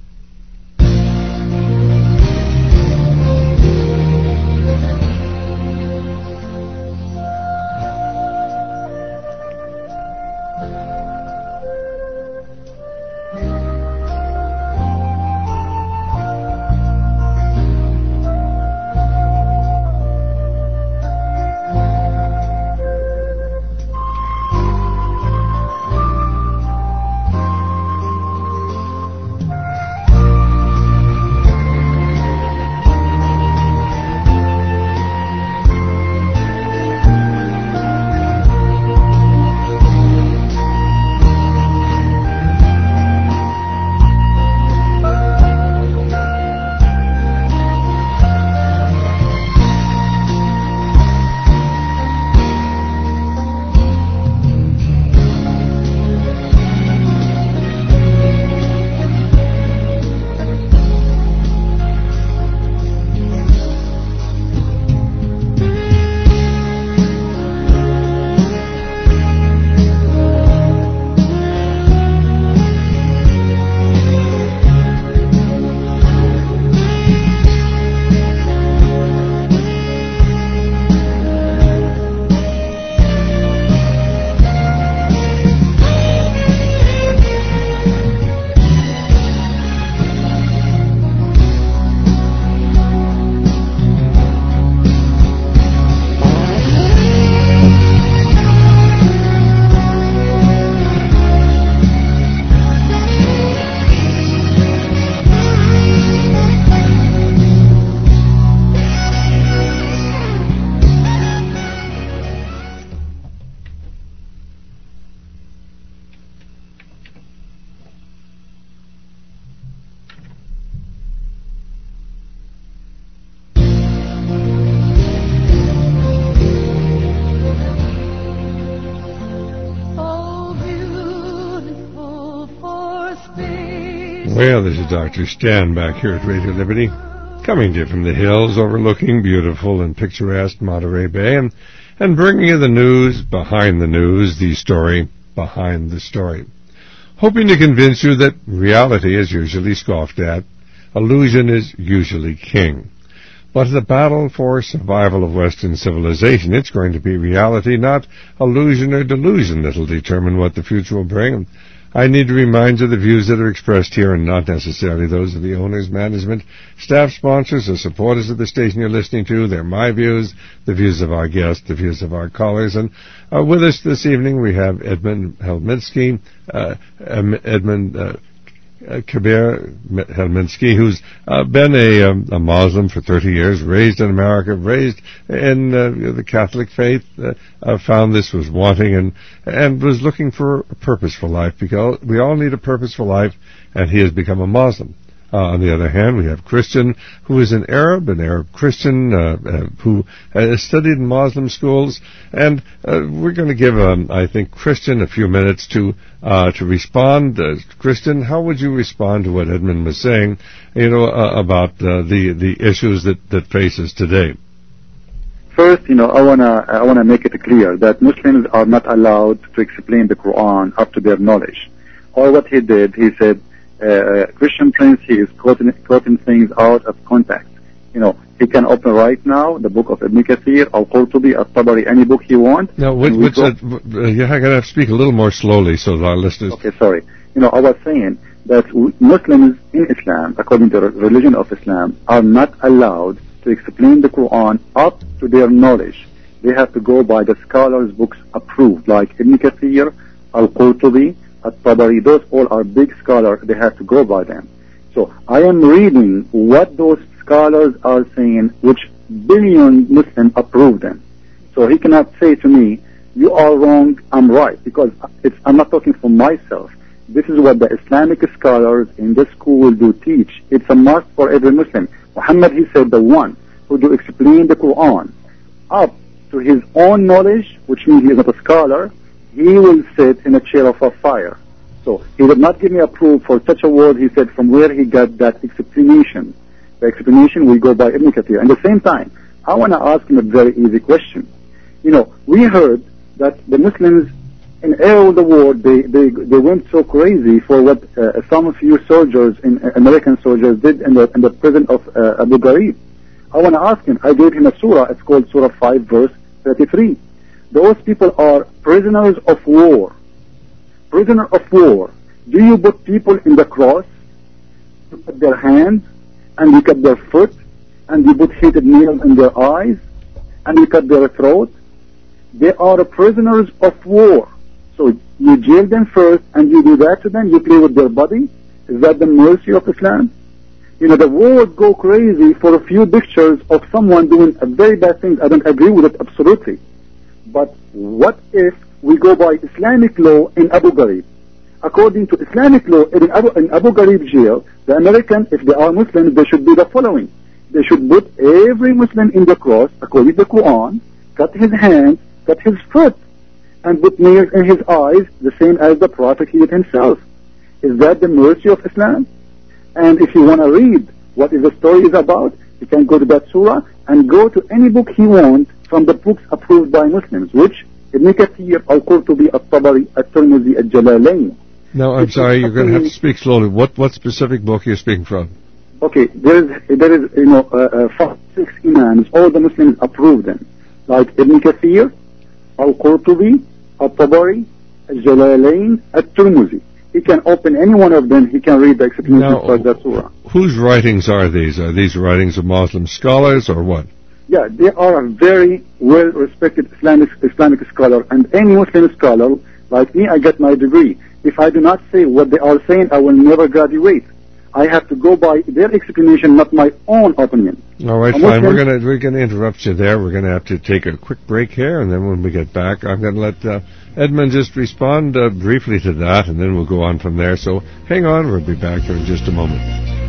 Well, this is Doctor Stan back here at Radio Liberty, coming to you from the hills overlooking beautiful and picturesque Monterey Bay, and, and bringing you the news behind the news, the story behind the story. Hoping to convince you that reality is usually scoffed at, illusion is usually king. but the battle for survival of Western civilization. It's going to be reality, not illusion or delusion, that'll determine what the future will bring. I need to remind you the views that are expressed here are not necessarily those of the owners, management, staff, sponsors, or supporters of the station you're listening to. They're my views, the views of our guests, the views of our callers. And uh, with us this evening we have Edmund Helminski, uh, Edmund uh, Uh, Kabir Helminski, who's uh, been a, um, a Muslim for thirty years, raised in America, raised in uh, the Catholic faith, uh, uh, found this was wanting and and was looking for a purpose for life, because we all need a purpose for life, and he has become a Muslim. Uh, on the other hand, we have Christian, who is an Arab, an Arab Christian, uh, uh, who has studied in Muslim schools, and uh, we're going to give, um, I think, Christian a few minutes to uh, to respond. Uh, Christian, how would you respond to what Edmund was saying, you know, uh, about uh, the the issues that that face us today? First, you know, I wanna I wanna make it clear that Muslims are not allowed to explain the Quran up to their knowledge. Or what he did, he said. Uh, Christian Prince, he is quoting, quoting things out of context. You know, he can open right now the book of Ibn Kathir, Al-Qurtubi, Al-Tabari, any book he wants. Now, which, which uh, you're going to have to speak a little more slowly so that our listeners... Okay, sorry. You know, I was saying that Muslims in Islam, according to the religion of Islam, are not allowed to explain the Quran up to their knowledge. They have to go by the scholars' books approved, like Ibn Kathir, Al-Qurtubi, At-Tabari. Those all are big scholars. They have to go by them. So I am reading what those scholars are saying, which billion Muslims approve them. So he cannot say to me, you are wrong, I'm right, because it's, I'm not talking for myself. This is what the Islamic scholars in the school do teach. It's a must for every Muslim. Muhammad, he said, the one who do explain the Quran up to his own knowledge, which means he is not a scholar, he will sit in a chair of a fire. So he did not give me a proof for such a word. He said from where he got that explanation. The explanation will go by Ibn Kathir. At the same time, I want to ask him a very easy question. You know, we heard that the Muslims in all the world, they, they, they went so crazy for what uh, some few soldiers, in, uh, American soldiers, did in the, in the prison of uh, Abu Ghraib. I want to ask him, I gave him a surah, it's called Surah five, verse thirty-three. Those people are prisoners of war. Prisoner of war. Do you put people in the cross? You cut their hands, and you cut their foot, and you put heated nails in their eyes, and you cut their throat? They are prisoners of war. So you jail them first, and you do that to them, you play with their body? Is that the mercy of Islam? You know, the world go crazy for a few pictures of someone doing a very bad thing. I don't agree with it, absolutely. But what if we go by Islamic law in Abu Ghraib? According to Islamic law in Abu, in Abu Ghraib jail, the Americans, if they are Muslims, they should do the following. They should put every Muslim in the cross, according to the Quran, cut his hands, cut his foot, and put nails in his eyes, the same as the Prophet did himself. Is that the mercy of Islam? And if you want to read what is the story is about, you can go to that surah and go to any book he wants from the books approved by Muslims, which Ibn Kathir, Al-Qurtubi, At-Tabari, At-Tirmidhi, Al-Jalalayn. No, I'm sorry, you're going to have to speak slowly. What what specific book are you speaking from? Okay, there is, there is you know, uh, uh, five, six imams, all the Muslims approve them, like Ibn Kathir, Al-Qurtubi, At-Tabari, Al-Jalalayn, At-Tirmidhi. He can open any one of them, he can read the explanation now, for that surah. Whose writings are these? Are these writings of Muslim scholars or what? Yeah, they are a very well-respected Islamic Islamic scholar, and any Muslim scholar, like me, I get my degree. If I do not say what they are saying, I will never graduate. I have to go by their explanation, not my own opinion. All right, fine. We're gonna we're gonna interrupt you there. We're gonna have to take a quick break here, and then when we get back, I'm gonna let uh, Edmund just respond uh, briefly to that, and then we'll go on from there. So hang on, we'll be back here in just a moment.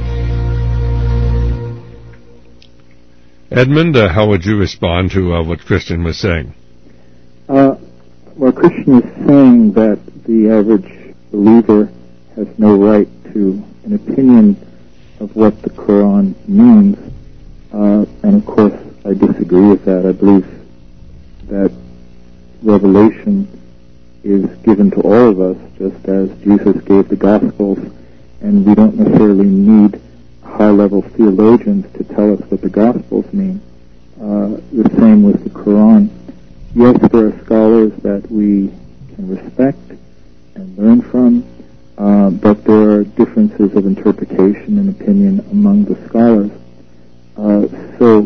Edmund, uh, how would you respond to uh, what Christian was saying? Uh, well, Christian is saying that the average believer has no right to an opinion of what the Quran means, uh, and of course I disagree with that. I believe that revelation is given to all of us, just as Jesus gave the Gospels, and we don't necessarily need high-level theologians to tell us what the Gospels mean. Uh, the same with the Quran. Yes, there are scholars that we can respect and learn from, uh, but there are differences of interpretation and opinion among the scholars. Uh, so,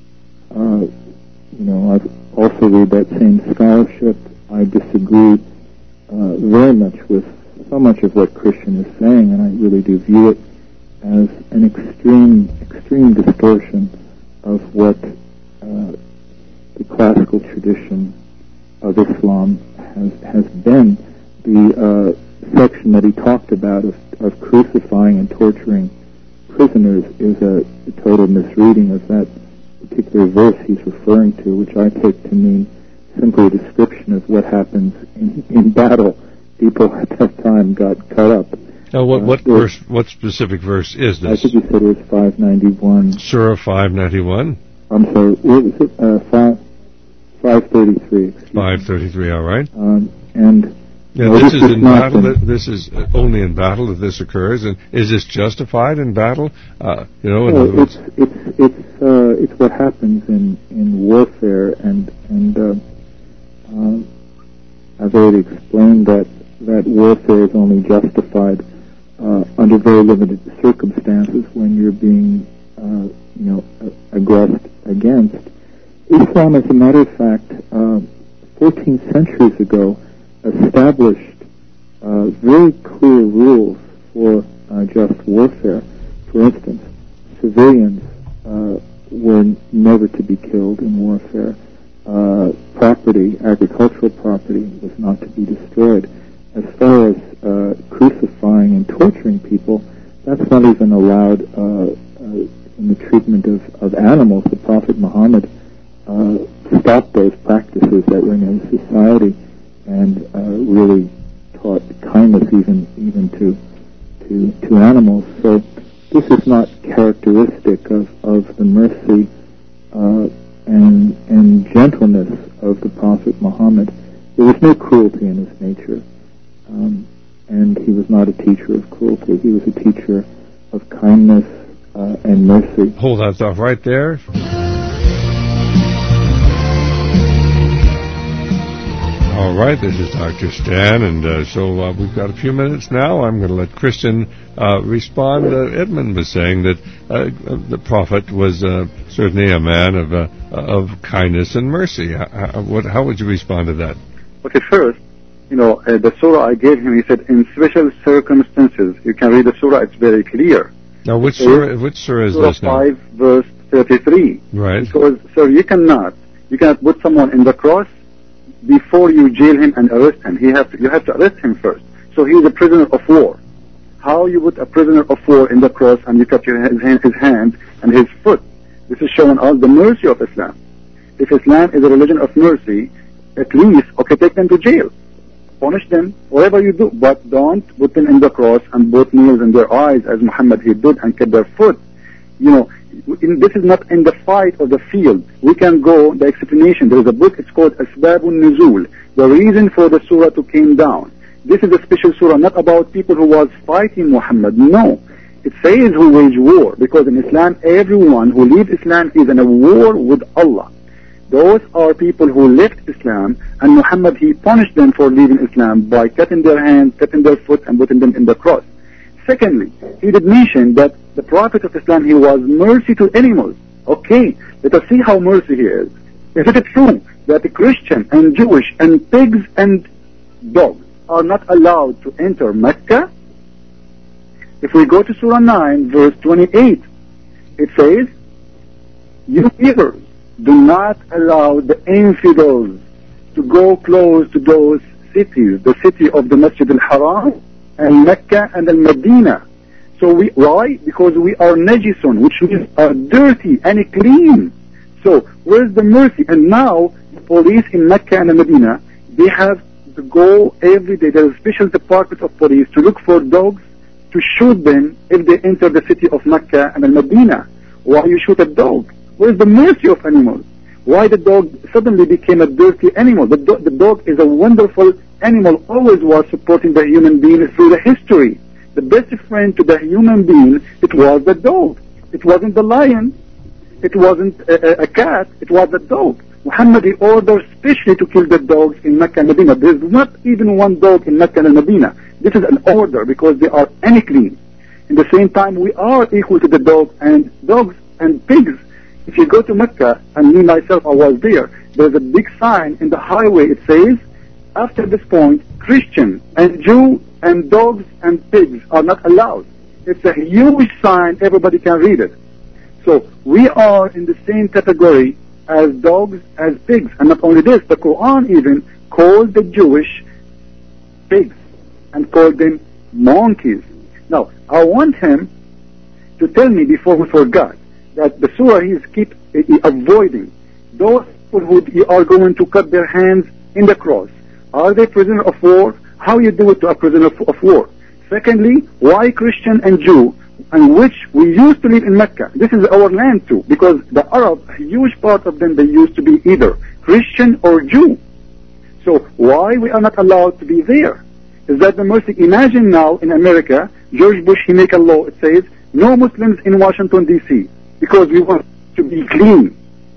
uh, you know, I've also read that same scholarship. I disagree uh, very much with so much of what Christian is saying, and I really do view it as an extreme, extreme distortion of what uh, the classical tradition of Islam has has been. The uh, section that he talked about of, of crucifying and torturing prisoners is a, a total misreading of that particular verse he's referring to, which I take to mean simply a description of what happens in, in battle. People at that time got cut up. Now, what, Uh, what there- verse? What specific verse is I this? think you said it was five ninety-one. Surah five ninety-one, I'm sorry, what was it? Uh, five, five thirty-three. excuse me. five thirty-three. All right. Um, and Yeah, no, this is in not battle. the- That this is uh, only in battle that this occurs, and is this justified in battle? Uh, you know, in no, other words, it's it's it's uh, it's what happens in, in warfare, and and uh, uh, I've already explained that that warfare is only justified uh, under very limited circumstances when you're being uh, you know a- aggressed against. Islam, as a matter of fact, uh, fourteen centuries ago, established uh, very clear rules for uh, just warfare. For instance, civilians uh, were never to be killed in warfare. Uh, property, agricultural property, was not to be destroyed. As far as uh, crucifying and torturing people, that's not even allowed uh, uh, in the treatment of, of animals. The Prophet Muhammad uh, stopped those practices that were in his society and uh, really taught kindness even even to to to animals. So this is not characteristic of, of the mercy uh, and and gentleness of the Prophet Muhammad. There was no cruelty in his nature, um, and he was not a teacher of cruelty. He was a teacher of kindness uh, and mercy. hold that thought right there. All right, this is Doctor Stan, and uh, so uh, we've got a few minutes now. I'm going to let Christian uh, respond. Uh, Edmund was saying that uh, the Prophet was uh, certainly a man of uh, of kindness and mercy. How, what, how would you respond to that? Okay, first, you know, uh, the surah I gave him, he said, in special circumstances. You can read the surah, it's very clear. Now, which surah, which surah is Surah this now? five, verse thirty-three. Right. Because, sir, you cannot, you cannot put someone in the cross before you jail him and arrest him. He have to, you have to arrest him first. So he is a prisoner of war. How you put a prisoner of war in the cross and you cut your, his, hand, his hand and his foot? This is showing us the mercy of Islam. If Islam is a religion of mercy, at least, okay, take them to jail. Punish them, whatever you do, but don't put them in the cross and put nails in their eyes as Muhammad he did and cut their foot. You know, in, this is not in the fight or the field. We can go, the explanation, there is a book, it's called Asbabun Nuzul, the reason for the surah to came down. This is a special surah, not about people who was fighting Muhammad, no. It says who wage war, because in Islam, everyone who leaves Islam is in a war with Allah. Those are people who left Islam, and Muhammad, he punished them for leaving Islam by cutting their hands, cutting their foot, and putting them in the cross. Secondly, he did mention that the Prophet of Islam, he was mercy to animals. Okay, let us see how mercy he is. Is it true that the Christian and Jewish and pigs and dogs are not allowed to enter Mecca? If we go to Surah nine, verse twenty-eight, it says, you believers, do not allow the infidels to go close to those cities, the city of the Masjid al-Haram and Mecca and al-Medina. So we, why? Because we are najisun, which means are dirty and clean. So where's the mercy? And now the police in Mecca and al-Medina, they have to go every day. There is a special department of police to look for dogs to shoot them if they enter the city of Mecca and al-Medina. Why you shoot a dog? Where's the mercy of animals? Why the dog suddenly became a dirty animal? The, do the dog is a wonderful animal, always was supporting the human being through the history. the best friend to the human being, it was the dog. It wasn't the lion. It wasn't a, a, a cat. It was the dog. Muhammad, he ordered specially to kill the dogs in Mecca and Medina. There is not even one dog in Mecca and Medina. This is an order because they are unclean. In the same time, we are equal to the dog, and dogs and pigs. If you go to Mecca, and me myself, I was there, there's a big sign in the highway. It says, after this point, Christian and Jew and dogs and pigs are not allowed. It's a huge sign. Everybody can read it. So we are in the same category as dogs, as pigs. And not only this, the Quran even called the Jewish pigs and called them monkeys. Now, I want him to tell me before we forget that the surah he is keep uh, avoiding those people who are going to cut their hands in the cross. Are they prisoner of war? How you do it to a prisoner of, of war? Secondly, why Christian and Jew, and which we used to live in Mecca? This is our land too, because the Arab, a huge part of them, they used to be either Christian or Jew. So why we are not allowed to be there? Is that the mercy? Imagine now in America, George Bush, he make a law, it says, no Muslims in Washington, D C, because we want to be clean.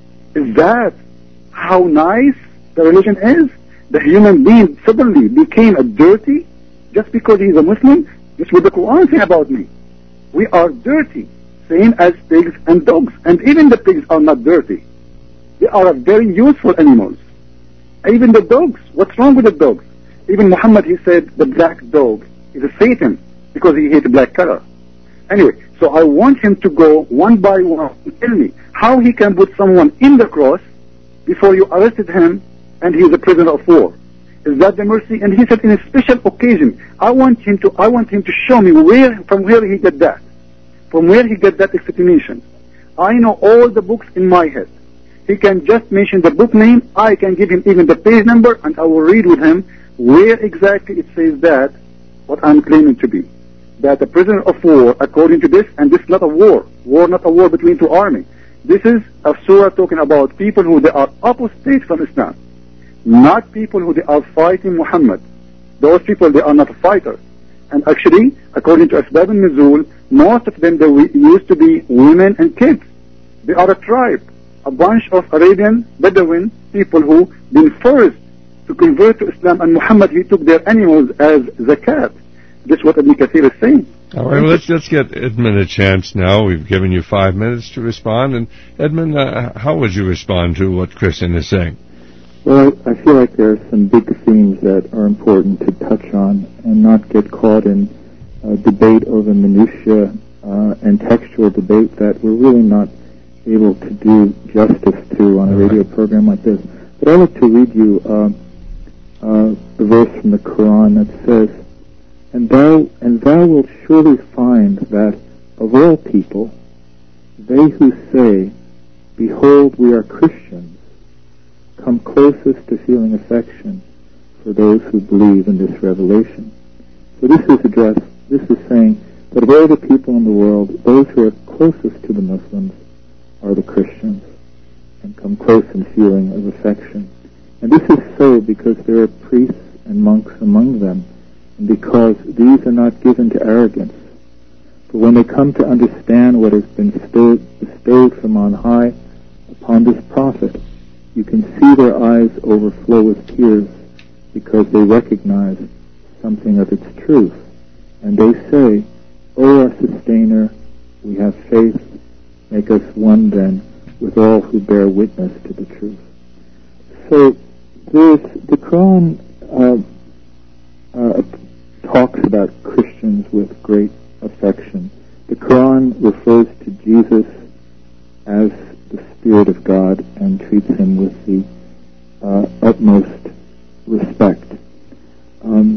Is that how nice the religion is? The human being suddenly became a dirty just because he's a Muslim? This is what the Quran says about me. We are dirty, same as pigs and dogs. And even the pigs are not dirty. They are very useful animals. Even the dogs, what's wrong with the dogs? Even Muhammad, he said the black dog is a Satan because he hates black color. Anyway, so I want him to go one by one and tell me how he can put someone in the cross before you arrested him and he is a prisoner of war. Is that the mercy? And he said in a special occasion, I want him to I want him to show me where from where he got that. From where he got that explanation. I know all the books in my head. He can just mention the book name, I can give him even the page number, and I will read with him where exactly it says that, what I'm claiming to be. That a prisoner of war, according to this, and this is not a war, war not a war between two armies. This is a surah talking about people who they are apostate from Islam. Not people who they are fighting Muhammad. Those people, they are not fighters. And actually, according to Asbab al-Nuzul, most of them, they used to be women and kids. They are a tribe, a bunch of Arabian Bedouin people who been forced to convert to Islam, and Muhammad, he took their animals as zakat. This is what Ibn Kathir is saying. All right, well, let's let's get Edmund a chance now. We've given you five minutes to respond. And Edmund, uh, how would you respond to what Christian is saying? Well, I feel like there are some big themes that are important to touch on and not get caught in uh, debate over minutiae uh, and textual debate that we're really not able to do justice to on a radio program like this. But I'd like to read you uh, uh, the verse from the Quran that says, And thou, and thou wilt surely find that of all people, they who say, Behold, we are Christians, come closest to feeling affection for those who believe in this revelation. So this is addressed, this is saying that of all the people in the world, those who are closest to the Muslims are the Christians, and come close in feeling of affection. And this is so because there are priests and monks among them, and because these are not given to arrogance. For when they come to understand what has been bestowed, bestowed from on high upon this prophet, you can see their eyes overflow with tears because they recognize something of its truth. And they say, O our sustainer, we have faith, make us one then with all who bear witness to the truth. So there's, the Quran uh, uh, talks about Christians with great affection. The Quran refers to Jesus as the Spirit of God and treats him with the uh, utmost respect. Um,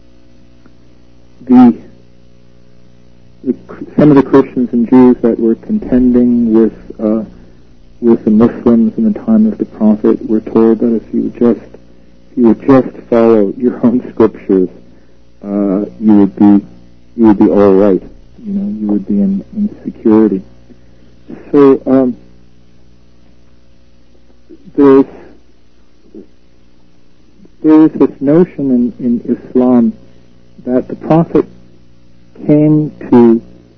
the, the some of the Christians and Jews that were contending with uh, with the Muslims in the time of the Prophet were told that if you would just if you would just follow your own scriptures, uh, you would be you would be all right. You know, you would be in, in security. So um, there's there is this notion in, in Islam that the Prophet came to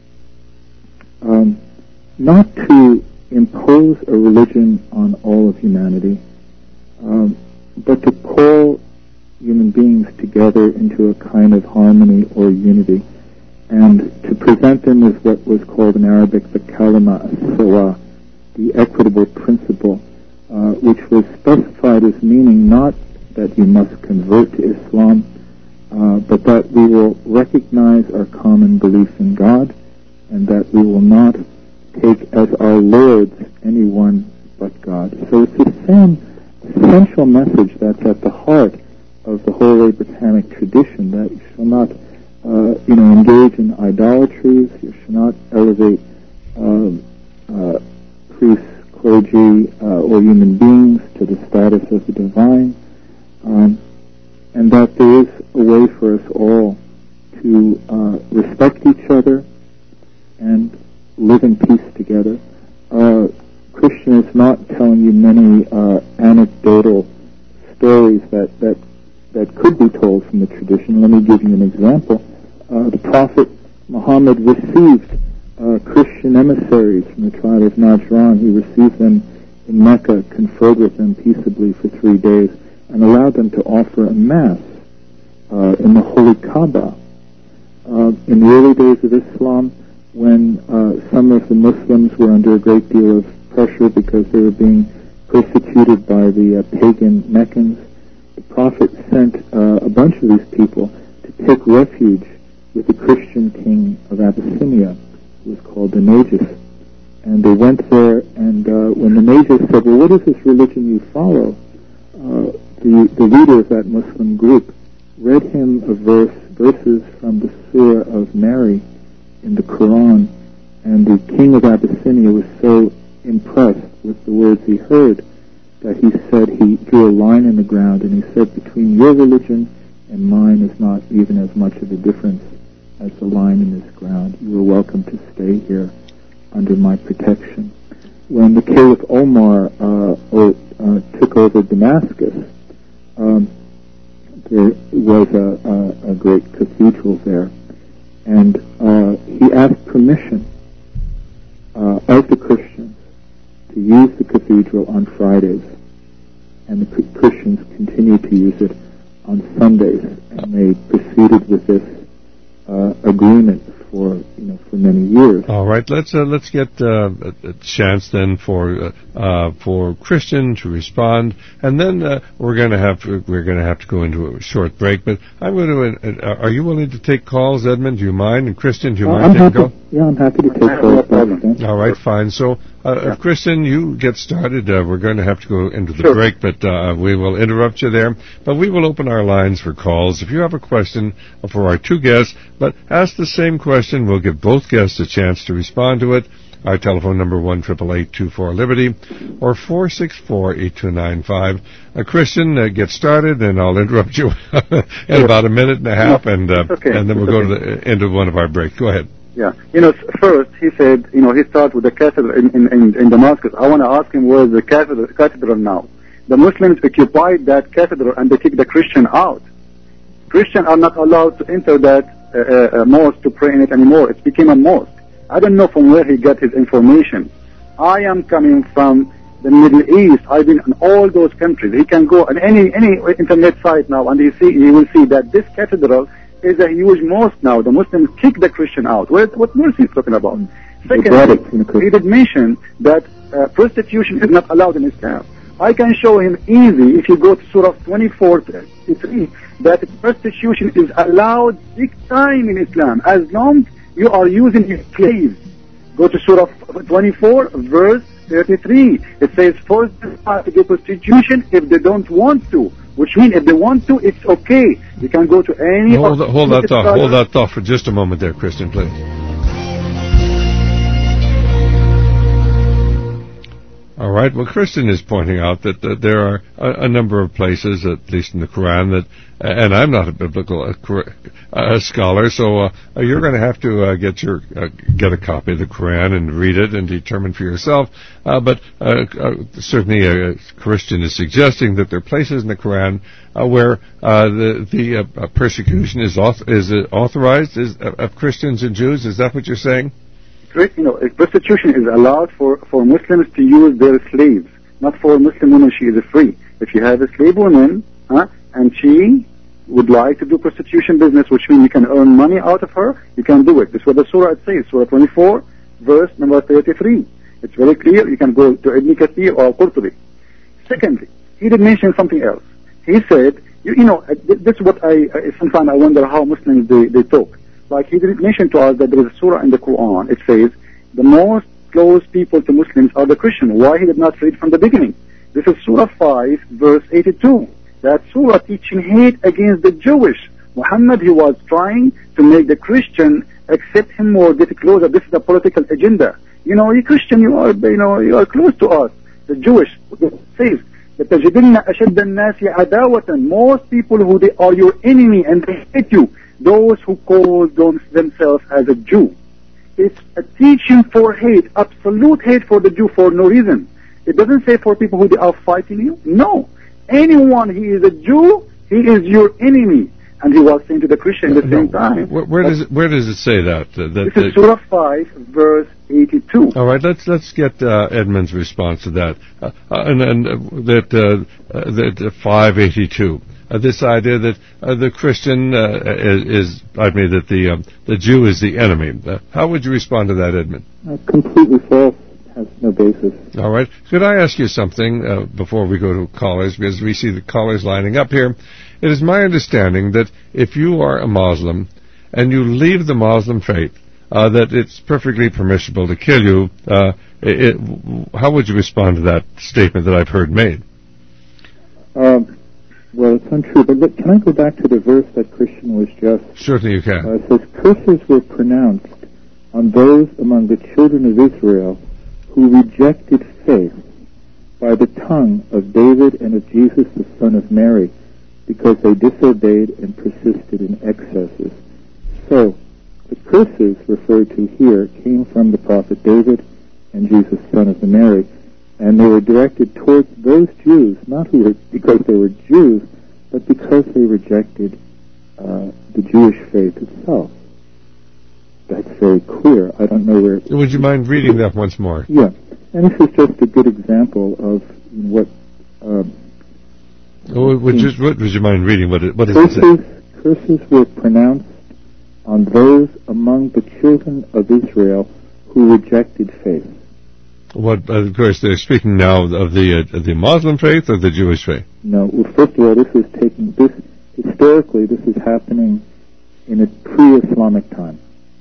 um, not to impose a religion on all of humanity, um, but to call human beings together into a kind of harmony or unity, and to present them as what was called in Arabic the kalima as-sawa, the equitable principle, uh, which was specified as meaning not that you must convert to Islam, uh, but that we will recognize our common belief in God, and that we will not take as our lords anyone but God. So it's the same essential message that's at the heart of the whole Abrahamic tradition, that you shall not, uh, you know, engage in idolatries, you shall not elevate uh, uh, priests, clergy, uh, or human beings to the status of the divine, um, and that there is a way for us all to uh, respect each other and live in peace together. Uh, Christian is not telling you many uh, anecdotal stories that, that that could be told from the tradition. Let me give you an example. Uh, the Prophet Muhammad received uh, Christian emissaries from the tribe of Najran. He received them in Mecca, conferred with them peaceably for three days, and allowed them to offer a mass uh, in the Holy Kaaba. Uh, in the early days of Islam, when uh, some of the Muslims were under a great deal of pressure because they were being persecuted by the uh, pagan Meccans, the Prophet sent uh, a bunch of these people to take refuge with the Christian king of Abyssinia, who was called the Nagus. And they went there, and uh, when the Nagus said, well, what is this religion you follow? Uh, the, the leader of that Muslim group read him a verse, verses from the Surah of Mary in the Quran, and the king of Abyssinia was so impressed with the words he heard that he said, he drew a line in the ground, and he said, between your religion and mine is not even as much of a difference as the line in this ground. You are welcome to stay here under my protection. When the Caliph Omar uh, o- uh, took over Damascus, um, there was a, a, a great cathedral there, and uh, he asked permission uh, of the Christians to use the cathedral on Fridays, and the Christians continued to use it on Sundays, and they proceeded with this uh, agreement for you know for many years. All right, let's uh, let's get uh, a, a chance then for uh, uh, for Christian to respond, and then uh, we're going to have to, we're going to have to go into a short break. But I'm going to. Uh, are you willing to take calls, Edmund? Do you mind? And Christian, do you uh, mind I'm taking happy, calls? Yeah, I'm happy to take calls. No All right, fine. So, uh, if Christian, you get started. Uh, we're going to have to go into the Sure. break, but uh, we will interrupt you there. But we will open our lines for calls. If you have a question for our two guests, but ask the same question, we'll give both guests a chance to respond to it. Our telephone number one eight eight eight, two four, Liberty or four six four, eight two nine five. Uh, Christian, uh, get started, and I'll interrupt you in about a minute and a half, No, and uh, okay. and then we'll It's go okay. to the end of one of our breaks. Go ahead. Yeah. You know, first he said, you know, he started with the cathedral in, in, in, in Damascus. I want to ask him, where is the cathedral, cathedral now? The Muslims occupied that cathedral and they kicked the Christian out. Christians are not allowed to enter that uh, uh, mosque to pray in it anymore. It became a mosque. I don't know from where he got his information. I am coming from the Middle East. I've been in all those countries. He can go on any any internet site now, and he see he will see that this cathedral is a huge mosque now. The Muslims kick the Christian out. What, what mercy is talking about? Secondly, he did mention that uh, prostitution is not allowed in Islam. I can show him easy, if you go to Surah twenty-four, thirty-three, that prostitution is allowed big time in Islam, as long you are using your slaves. Go to Surah twenty-four, verse thirty-three. It says, force them to do prostitution if they don't want to. Which means if they want to, it's okay. You can go to any... Hold, hold that thought. Hold that thought for just a moment there, Christian, please. All right. Well, Christian is pointing out that, that there are a, a number of places, at least in the Quran, that, uh, and I'm not a biblical uh, uh, scholar, so uh, you're going to have to uh, get your uh, get a copy of the Quran and read it and determine for yourself. Uh, but uh, uh, certainly, a Christian is suggesting that there are places in the Quran uh, where uh, the the uh, persecution is auth- is it authorized is, uh, of Christians and Jews. Is that what you're saying? You know, prostitution is allowed for, for Muslims to use their slaves, not for Muslim women. She is free. If you have a slave woman, huh, and she would like to do prostitution business, which means you can earn money out of her, you can do it. This is what the surah says, Surah twenty-four, verse number thirty-three. It's very clear. You can go to Ibn Kathir or Qurtubi. Secondly, he did mention something else. He said, you, you know, this is what I, sometimes I wonder how Muslims, they, they talk. Like he didn't mention to us that there is a surah in the Quran. It says the most close people to Muslims are the Christians. Why he did not read from the beginning? This is Surah five, verse eighty-two. That surah teaching hate against the Jewish. Muhammad, he was trying to make the Christian accept him more, get closer. This is a political agenda. You know, you Christian, you are, you know, you are close to us. The Jewish, it says لَتَجِدِنَّ أَشَدَّ النَّاسِ عَدَاوَةً. Most people who they are your enemy and they hate you. Those who call themselves as a Jew. It's a teaching for hate, absolute hate for the Jew for no reason. It doesn't say for people who they are fighting you. No. Anyone, he is a Jew, he is your enemy. And he was saying to the Christian at the no, same time. Where, where does it, where does it say that? Uh, that this is Surah five, verse eighty-two. All right, let's let's get uh, Edmund's response to that. Uh, uh, and and uh, that uh, uh, that uh, five eighty-two. Uh, this idea that uh, the Christian uh, is, is, I mean, that the um, the Jew is the enemy. Uh, how would you respond to that, Edmund? Uh, completely false. Has no basis. All right. Could I ask you something uh, before we go to callers, because we see the callers lining up here? It is my understanding that if you are a Muslim and you leave the Muslim faith, uh, that it's perfectly permissible to kill you. Uh, it, it, how would you respond to that statement that I've heard made? Um, well, it's untrue, but look, can I go back to the verse that Christian was just... Certainly you can. Uh, it says, curses were pronounced on those among the children of Israel who rejected faith by the tongue of David and of Jesus the son of Mary, because they disobeyed and persisted in excesses. So, the curses referred to here came from the prophet David and Jesus son of Mary, and they were directed towards those Jews, not who were, because they were Jews, but because they rejected uh, the Jewish faith itself. That's very clear. I don't know where... Would you mind reading that once more? Yeah. And this is just a good example of what... Um, oh, would, you, would you mind reading what it, what curses, it says? Curses were pronounced on those among the children of Israel who rejected faith. What, uh, of course, they're speaking now of the uh, the Muslim faith or the Jewish faith? No. Well, first of all, this is taking... This, historically, this is happening in a pre-Islamic time.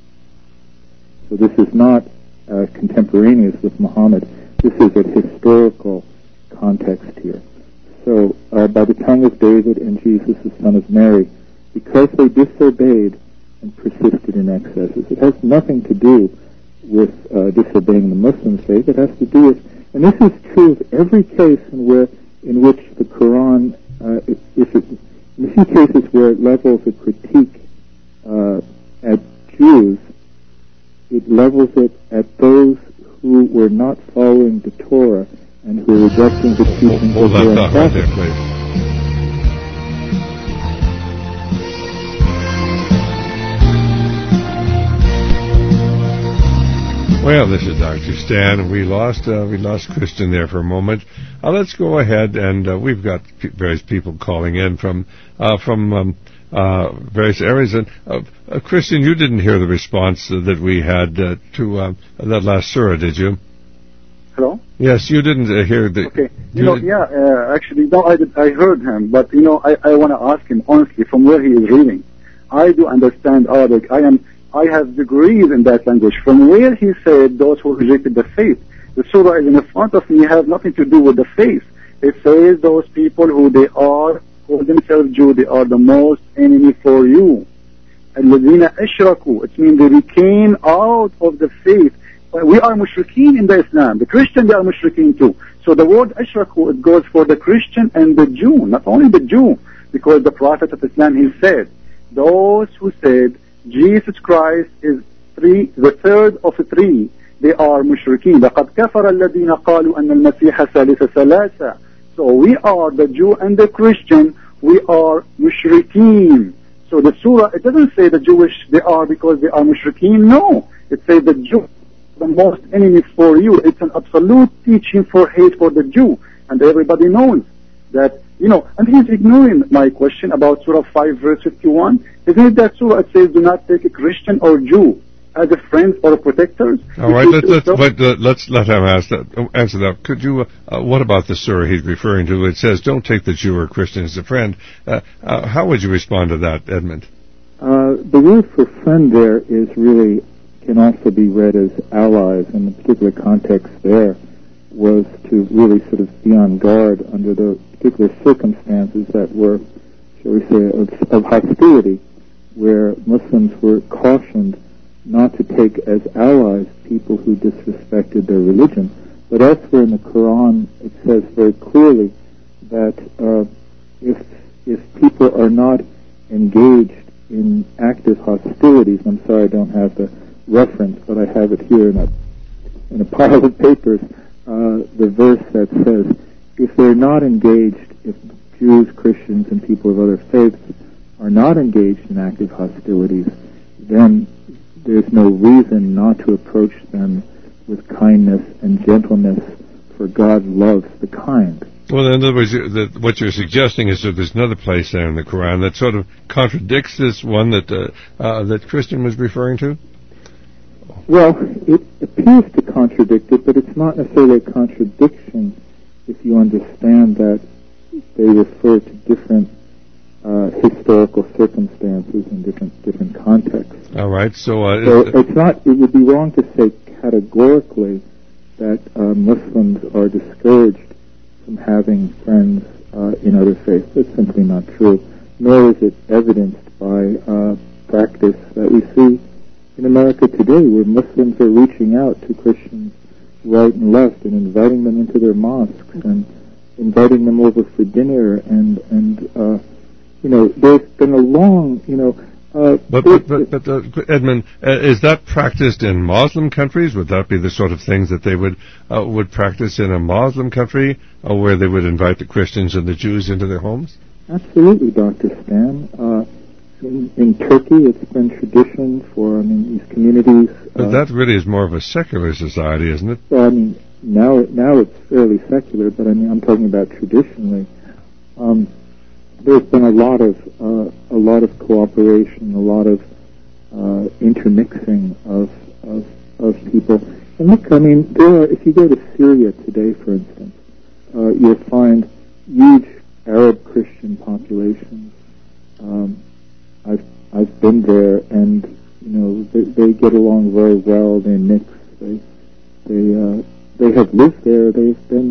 So this is not uh, contemporaneous with Muhammad. This is a historical context here. So uh, by the tongue of David and Jesus, the son of Mary, because they disobeyed and persisted in excesses. It has nothing to do with uh, disobeying the Muslim faith. It has to do with, and this is true of every case in where in which the Quran, uh, if, if it, in a few cases where it levels a critique uh, at Jews, it levels it at those who were not following the Torah and who were rejecting the teachings of their thought right there, please. Well, this is Doctor Stan, and we lost uh, we lost Christian there for a moment. Uh, let's go ahead, and uh, we've got p- various people calling in from uh, from. Um, Uh, various areas. And uh, uh, Christian, you didn't hear the response uh, that we had uh, to uh, that last surah, did you? Hello? Yes, you didn't uh, hear the... Okay. You, you know, did, yeah, uh, actually, no, I, did, I heard him, but, you know, I, I want to ask him, honestly, from where he is reading. I do understand Arabic. I am, I have degrees in that language. From where he said those who rejected the faith, the surah is in the front of me, has nothing to do with the faith. It says those people who they are, call themselves Jew, they are the most enemy for you. الَّذِينَ أَشْرَكُوا. It means they became out of the faith we are mushrikeen in the Islam. The Christian, they are mushrikeen too. So the word ashraku, it goes for the Christian and the Jew, not only the Jew, because the Prophet of Islam, he said, those who said Jesus Christ is three, the third of three, they are mushrikeen. لَقَدْ كَفَرَ الَّذِينَ قَالُوا أَنَّ الْمَسِيحَ ثَالِثَ ثَلَاثَةٍ. So we are the Jew and the Christian, we are mushrikeen. So the surah, it doesn't say the Jewish, they are because they are mushrikeen. No, it says the Jew, the most enemies for you. It's an absolute teaching for hate for the Jew. And everybody knows that, you know, and he's ignoring my question about Surah five verse fifty-one. Isn't it that surah, it says do not take a Christian or Jew as a friend or a protector? All right, let's let's, but, uh, let's let him ask that, answer that. Could you? Uh, uh, what about the surah he's referring to? It says, "Don't take the Jew or Christian as a friend." Uh, uh, how would you respond to that, Edmund? Uh, the word for friend there is really can also be read as allies, and the particular context there was to really sort of be on guard under the particular circumstances that were, shall we say, of, of hostility, where Muslims were cautioned not to take as allies people who disrespected their religion. But elsewhere in the Quran, it says very clearly that uh, if if people are not engaged in active hostilities, I'm sorry I don't have the reference, but I have it here in a in a pile of papers, uh, the verse that says, if they're not engaged, if Jews, Christians, and people of other faiths are not engaged in active hostilities, then there's no reason not to approach them with kindness and gentleness, for God loves the kind. Well, in other words, the, what you're suggesting is that there's another place there in the Quran that sort of contradicts this one that uh, uh, that Christian was referring to? Well, it appears to contradict it, but it's not necessarily a contradiction if you understand that they refer to different uh, historical circumstances and different different contexts. All right, so... Uh, so it's not, it would be wrong to say categorically that uh, Muslims are discouraged from having friends uh, in other faiths. That's simply not true, nor is it evidenced by uh, practice that we see in America today, where Muslims are reaching out to Christians right and left and inviting them into their mosques and inviting them over for dinner, and and uh, you know, there's been a long, you know. Uh, but but but, but uh, Edmund, uh, is that practiced in Muslim countries? Would that be the sort of things that they would uh, would practice in a Muslim country, uh, where they would invite the Christians and the Jews into their homes? Absolutely, Doctor Stan. Uh, In, in Turkey, it's been tradition for, I mean, these communities. But uh, that really is more of a secular society, isn't it? Well, I mean, now now it's fairly secular, but I mean, I'm talking about traditionally. Um, there's been a lot of uh, a lot of cooperation, a lot of uh, intermixing of, of of people. And look, I mean, there are, if you go to Syria today, for instance, uh, you'll find huge Arab Christian populations. Um, I've I've been there, and you know they, they get along very well. They mix. They they uh, they have lived there. They've been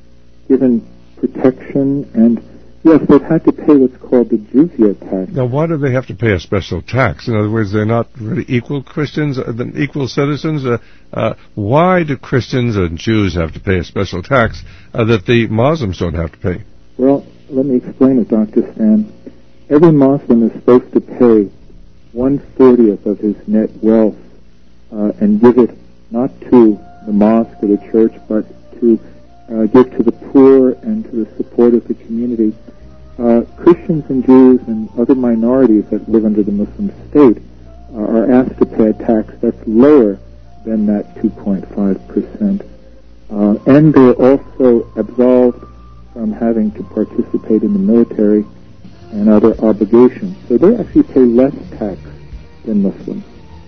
given protection, and yes, they've had to pay what's called the jizya tax. Now, why do they have to pay a special tax? In other words, they're not really equal Christians, uh, equal citizens. Uh, uh, why do Christians and Jews have to pay a special tax uh, that the Muslims don't have to pay? Well, let me explain it, Doctor Stan. Every Muslim is supposed to pay one fortieth of his net wealth uh, and give it not to the mosque or the church, but to uh, give to the poor and to the support of the community. Uh, Christians and Jews and other minorities that live under the Muslim state uh, are asked to pay a tax that's lower than that two point five percent. Uh, and they're also absolved from having to participate in the military and other obligations. So they actually pay less tax than Muslims.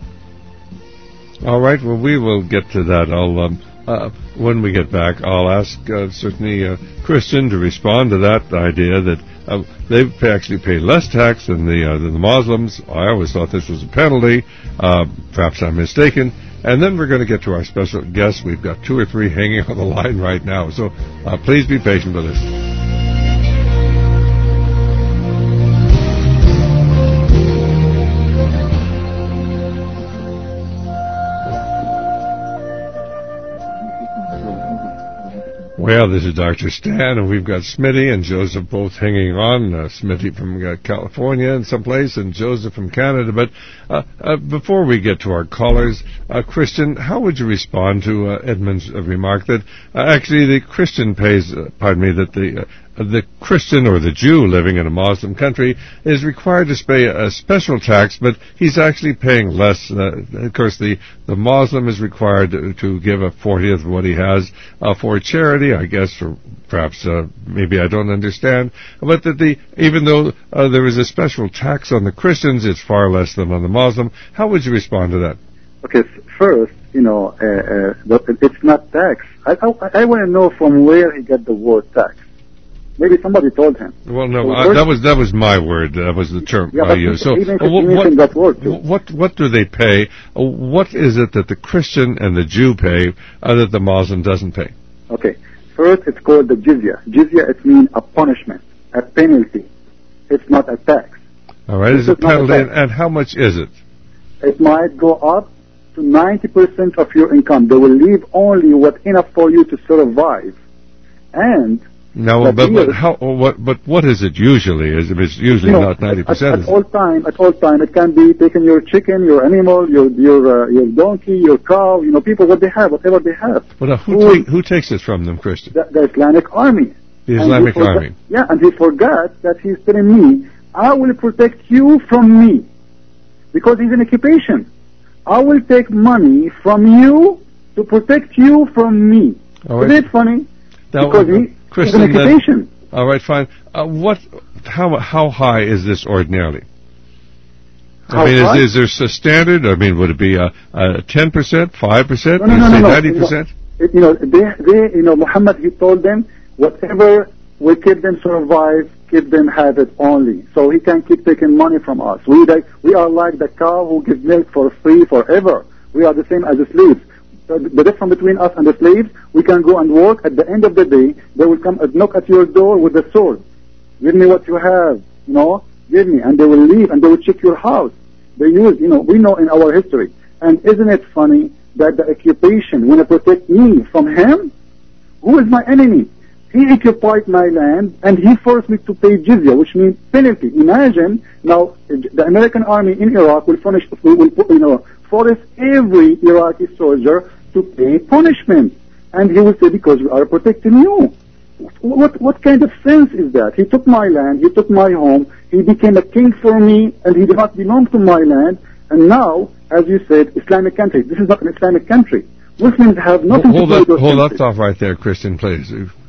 All right, well, we will get to that. I'll, um, uh, when we get back, I'll ask uh, certainly uh, Christian to respond to that idea that uh, they pay, actually pay less tax than the, uh, than the Muslims. I always thought this was a penalty. Uh, perhaps I'm mistaken. And then we're going to get to our special guests. We've got two or three hanging on the line right now, so uh, please be patient with us. Well, this is Doctor Stan, and we've got Smitty and Joseph both hanging on. Uh, Smitty from uh, California and someplace, and Joseph from Canada. But uh, uh, before we get to our callers, uh, Christian, how would you respond to uh, Edmund's uh, remark that uh, actually the Christian pays, uh, pardon me, that the uh, the Christian or the Jew living in a Muslim country is required to pay a special tax, but he's actually paying less. Uh, of course, the, the Muslim is required to, to give a fortieth of what he has uh, for charity, I guess, or perhaps uh, maybe I don't understand. But that the even though uh, there is a special tax on the Christians, it's far less than on the Muslim. How would you respond to that? Okay, first, you know, uh, uh, it's not tax. I, I, I want to know from where he got the word tax. Maybe somebody told him. Well, no, so uh, that was that was my word. That was the term yeah, I used. So, even uh, what, what, that word too. what what do they pay? Uh, what is it that the Christian and the Jew pay uh, that the Muslim doesn't pay? Okay, first it's called the jizya. Jizya, it means a punishment, a penalty. It's not a tax. All right, this is a penalty, and, and how much is it? It might go up to ninety percent of your income. They will leave only what's enough for you to survive, and No, but, but how? What? But what is it usually? Is it it's usually you know, not ninety percent? At, at all time, at all time, it can be taking your chicken, your animal, your your uh, your donkey, your cow. You know, people what they have, whatever they have. But uh, who who, take, who takes it from them, Christian? The, the Islamic army. The Islamic forgot, army. Yeah, and he forgot that he's telling me, I will protect you from me, because he's an occupation. I will take money from you to protect you from me. All right. Isn't it funny? Now, because uh, he. Christian, It's an occupation. Then, all right, fine. Uh, what? How how high is this ordinarily? How I mean, high? is, is there a standard? I mean, would it be a ten percent, five percent? No, no, no, no, no. Ninety percent? You know, they, they, you know, Muhammad, he told them, whatever will keep them survive, keep them have it only. So he can keep taking money from us. We like, we are like the cow who gives milk for free forever. We are the same as the slaves. The difference between us and the slaves, we can go and work. At the end of the day, they will come and knock at your door with a sword. Give me what you have, you know, give me. And they will leave and they will check your house. They use, you know, we know in our history. And isn't it funny that the occupation, when it protect me from him, who is my enemy? He occupied my land and he forced me to pay jizya, which means penalty. Imagine now the American army in Iraq will punish, will, will you know, force every Iraqi soldier to pay punishment. And he will say, because we are protecting you. What what kind of sense is that? He took my land, he took my home, he became a king for me, and he did not belong to my land. And now, as you said, Islamic country. This is not an Islamic country. Muslims have nothing hold to do with those Hold countries. that thought right there, Christian, please.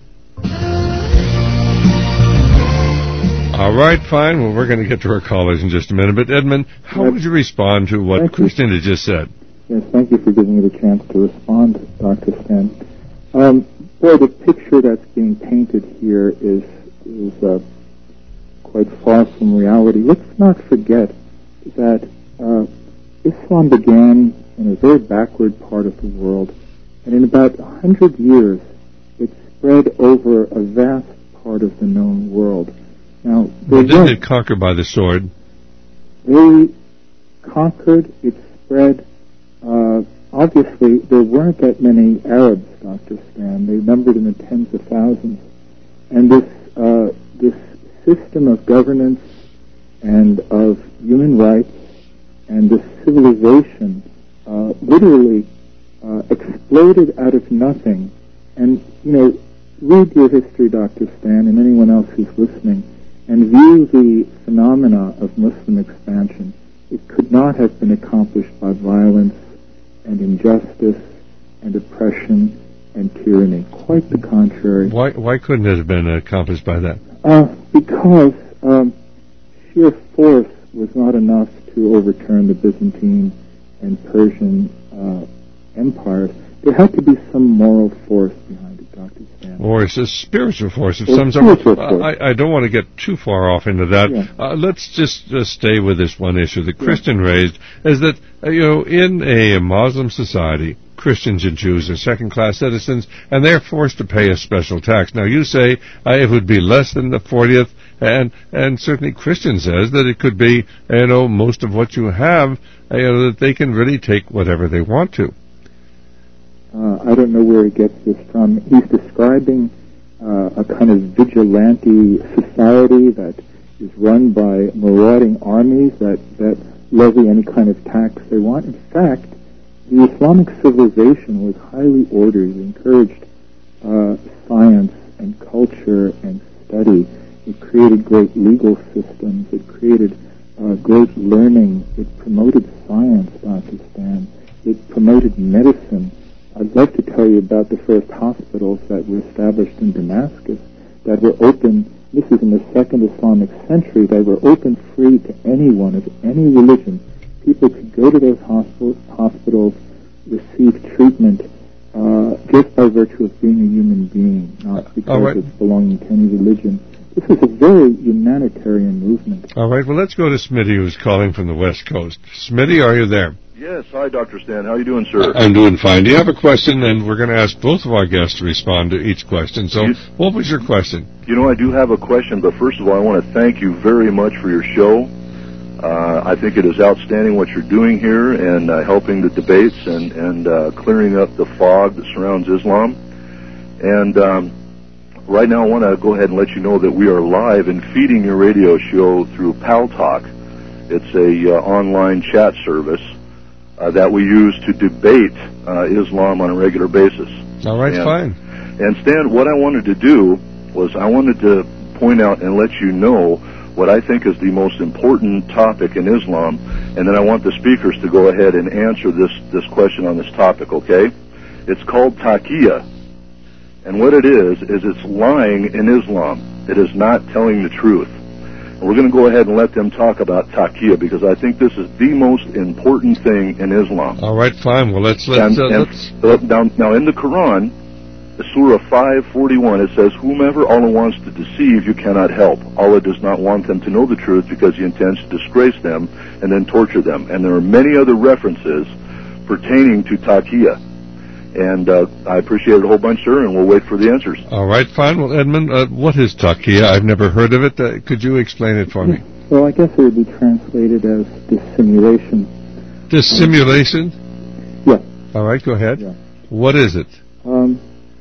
All right, fine. Well, we're going to get to our callers in just a minute. But, Edmund, how Yes. would you respond to what Thank Christian had just said? Yes, thank you for giving me the chance to respond, Doctor Stan. Um, boy, the picture that's being painted here is is uh, quite far from reality. Let's not forget that uh, Islam began in a very backward part of the world, and in about a hundred years, it spread over a vast part of the known world. Now, Well, didn't it conquer by the sword? they conquered, it spread. Uh, obviously, there weren't that many Arabs, Doctor Stan. They numbered in the tens of thousands. And this uh, this system of governance and of human rights and this civilization uh, literally uh, exploded out of nothing. And, you know, read your history, Doctor Stan, and anyone else who's listening, and view the phenomena of Muslim expansion. It could not have been accomplished by violence and injustice and oppression and tyranny. Quite the contrary. Why why couldn't it have been accomplished by that? Uh, because um, sheer force was not enough to overturn the Byzantine and Persian uh, empires. There had to be some moral force behind it, Doctor Stan. Or it's a spiritual force of Or some sort. spiritual Uh, force. I, I don't want to get too far off into that. Yeah. Uh, let's just uh, stay with this one issue that Christian raised, is that, uh, you know, in a Muslim society, Christians and Jews are second-class citizens, and they're forced to pay a special tax. Now, you say uh, it would be less than the fortieth, and and certainly Christian says that it could be, you know, most of what you have, uh, you know, that they can really take whatever they want to. Uh, I don't know where he gets this from. He's describing uh, a kind of vigilante society that is run by marauding armies that, that levy any kind of tax they want. In fact, the Islamic civilization was highly ordered. It encouraged uh, science and culture and study. It created great legal systems. It created uh, great learning. It promoted science, Pakistan. It promoted medicine. I'd love to tell you about the first hospitals that were established in Damascus that were open. This is in the second Islamic century. They were open free to anyone of any religion. People could go to those hospital, hospitals, receive treatment uh, just by virtue of being a human being, not because right. of belonging to any religion. This is a very humanitarian movement. All right, well, let's go to Smitty, who's calling from the West Coast. Smitty, are you there? Yes, hi, Doctor Stan. How are you doing, sir? I'm doing fine. Do you have a question? And we're going to ask both of our guests to respond to each question. So you, what was your question? You know, I do have a question, but first of all, I want to thank you very much for your show. Uh, I think it is outstanding what you're doing here and uh, helping the debates and, and uh, clearing up the fog that surrounds Islam. And um, right now I want to go ahead and let you know that we are live and feeding your radio show through Pal Talk. It's a uh, online chat service uh, that we use to debate uh, Islam on a regular basis. All right, and, fine. And Stan, what I wanted to do was I wanted to point out and let you know what I think is the most important topic in Islam, and then I want the speakers to go ahead and answer this, this question on this topic, okay? It's called taqiyya, and what it is, is it's lying in Islam. It is not telling the truth. And we're going to go ahead and let them talk about taqiyya, because I think this is the most important thing in Islam. All right, fine. Well, let's... let's, and, uh, and let's... Now, now, in the Quran, Surah five forty-one, it says, whomever Allah wants to deceive, you cannot help. Allah does not want them to know the truth because He intends to disgrace them and then torture them. And there are many other references pertaining to taqiyya. And uh, I appreciate it a whole bunch, sir, and we'll wait for the answers. All right, fine. Well, Edmund, uh, what is taqiyya? I've never heard of it. Uh, could you explain it for me? Well, I guess it would be translated as dissimulation. Dissimulation? Um, yeah. All right, go ahead. Yeah. What is it? Um,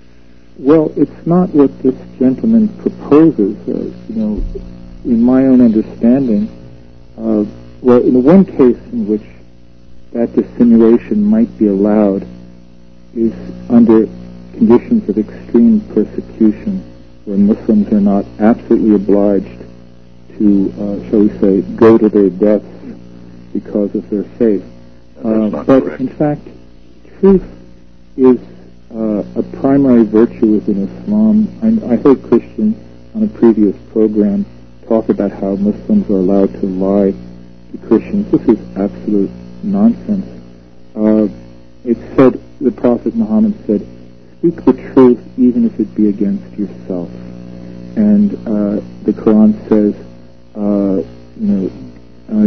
well, it's not what this gentleman proposes. Uh, you know, in my own understanding, uh, well, in the one case in which that dissimulation might be allowed is under conditions of extreme persecution, where Muslims are not absolutely obliged to, uh, shall we say, go to their deaths because of their faith. Uh, but correct. In fact, truth is uh, a primary virtue within Islam. I, I heard Christians on a previous program talk about how Muslims are allowed to lie to Christians. This is absolute nonsense. Uh, it said, the Prophet Muhammad said, speak the truth even if it be against yourself. And uh, the Quran says, uh, you know, uh,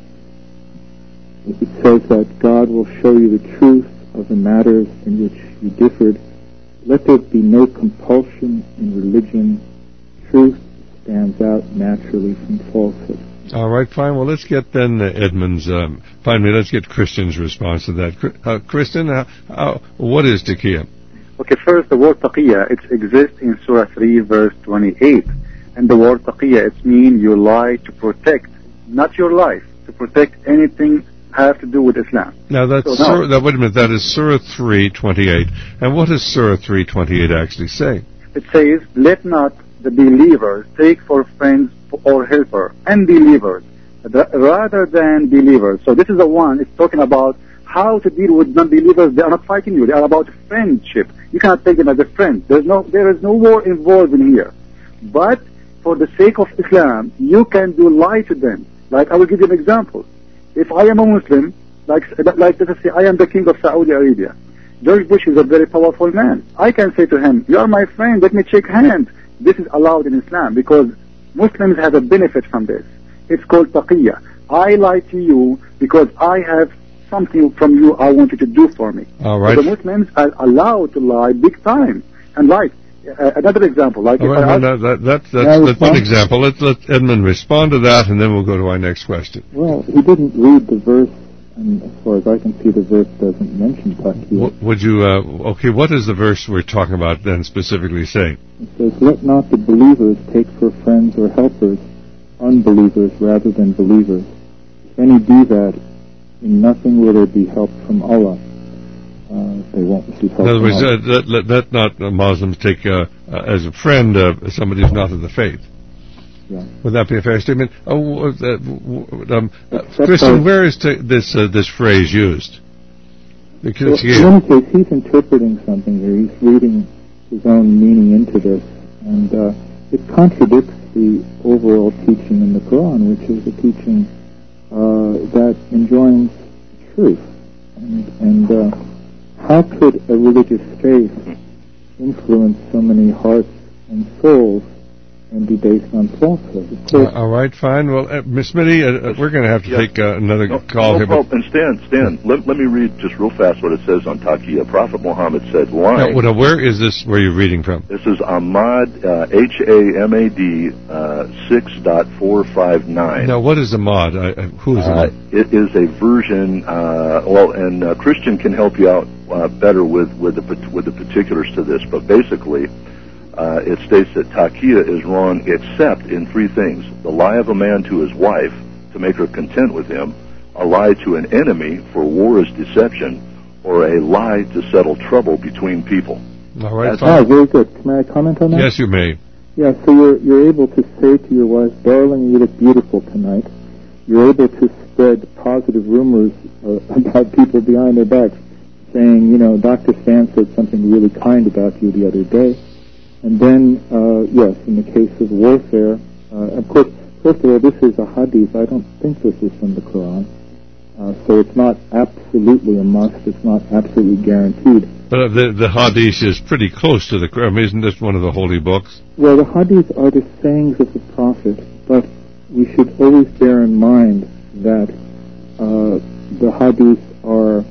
it says that God will show you the truth of the matters in which you differed. Let there be no compulsion in religion. Truth stands out naturally from falsehood. All right, fine. Well, let's get then uh, Edmund's, um, finally, let's get Christian's response to that. Uh, Kristen, uh, uh, what is taqiyya? Okay, first, the word taqiyya, it exists in Surah three, verse twenty-eight. And the word taqiyya, it means you lie to protect, not your life, to protect anything have to do with Islam. Now, that's so, Surah, that, wait a minute, that is Surah three twenty-eight. And what does Surah three twenty-eight actually say? It says, let not the believers take for friends or helper unbelievers rather than believers. So this is the one, it's talking about how to deal with non-believers. They are not fighting you. They are about friendship. You cannot take them as a friend. There's no, there is no war involved in here. But for the sake of Islam, you can do lie to them. Like, I will give you an example. If I am a Muslim, like, like let us say, I am the king of Saudi Arabia. George Bush is a very powerful man. I can say to him, you are my friend, let me shake hands. This is allowed in Islam because Muslims have a benefit from this. It's called taqiyya. I lie to you because I have something from you I want you to do for me. All right. So the Muslims are allowed to lie big time. And like, uh, another example, like... Oh, if I no, ask, no, that, that, that's, that's one example. Let's let Edmund respond to that, and then we'll go to our next question. Well, he didn't read the verse And as far as I can see, the verse doesn't mention taqiyya. W- would you, uh, okay, what is the verse we're talking about then specifically saying? It says, let not the believers take for friends or helpers unbelievers rather than believers. If any do that, in nothing will there be help from Allah. Uh, they won't receive help In other from words, Allah. uh, let, let, let not uh, Muslims take uh, uh, as a friend uh, somebody who's not of the faith. Yeah. Would that be a fair statement? Oh, uh, uh, um, uh, Except Christian, by- where is t- this uh, this phrase used? Because Well, yeah, in any case, he's interpreting something here. He's reading his own meaning into this, and uh, it contradicts the overall teaching in the Quran, which is a teaching uh, that enjoins truth. And, and uh, how could a religious faith influence so many hearts and souls and be based on falsehood? Of course, uh, all right, fine. Well, uh, Miss Smitty, uh, uh, we're going to have to Yeah. take uh, another No, call no here. problem. And Stan, Stan, let, let me read just real fast what it says on taqiyya. Prophet Muhammad said, lying. Now, now, where is this? Where you're reading from? This is Ahmad, uh, H A M A D, uh, six point four five nine. Now, what is a mod? Uh, uh, who is a Uh, mod? it is a version, uh, well, and uh, Christian can help you out uh, better with, with, the, pat- with the particulars to this, but basically, uh, it states that taqiyya is wrong except in three things. The lie of a man to his wife to make her content with him, a lie to an enemy for war is deception, or a lie to settle trouble between people. All right, that's- ah, fine. very good. May I comment on that? Yes, you may. Yeah, so you're, you're able to say to your wife, darling, you look beautiful tonight. You're able to spread positive rumors uh, about people behind their backs, saying, you know, Doctor Stan said something really kind about you the other day. And then, uh, yes, in the case of warfare, uh, of course, first of all, this is a hadith. I don't think this is from the Quran. Uh, so it's not absolutely a must. It's not absolutely guaranteed. But uh, the the hadith is pretty close to the Quran. Isn't this one of the holy books? Well, the hadiths are the sayings of the Prophet, but we should always bear in mind that uh, the hadiths are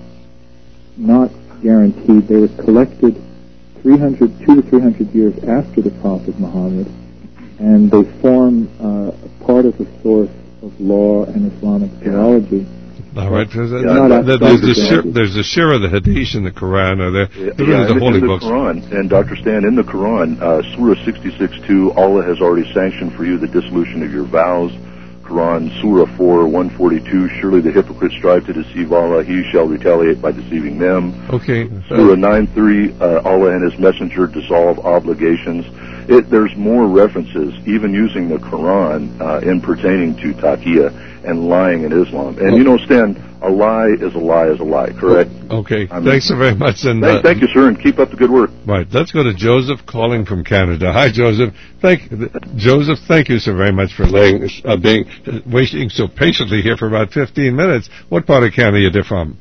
not guaranteed. They were collected three hundred, two to three hundred years after the Prophet Muhammad, and they form uh, part of the source of law and Islamic theology. All right. There's, Yeah, there's, not there's, outside the the shir, Quran. there's the shir of the hadith in the Quran. Or the, Yeah, the, really yeah, the in, holy in the books. Quran, and Doctor Stan, in the Quran, uh, Surah sixty-six two, Allah has already sanctioned for you the dissolution of your vows. Quran, Surah four, one forty-two, surely the hypocrites strive to deceive Allah, he shall retaliate by deceiving them. Okay. Surah nine three, uh, Allah and His Messenger dissolve obligations. It, there's more references, even using the Quran, uh, in pertaining to taqiyya and lying in Islam. And you know, Stan, a lie is a lie is a lie, correct? Okay. I'm- Thanks so very much. And Thank, uh, thank you, sir, and keep up the good work. right, let's go to Joseph calling from Canada. Hi, Joseph. Thank Joseph. Thank you so very much for laying, uh, being uh, waiting so patiently here for about fifteen minutes. What part of Canada are you from?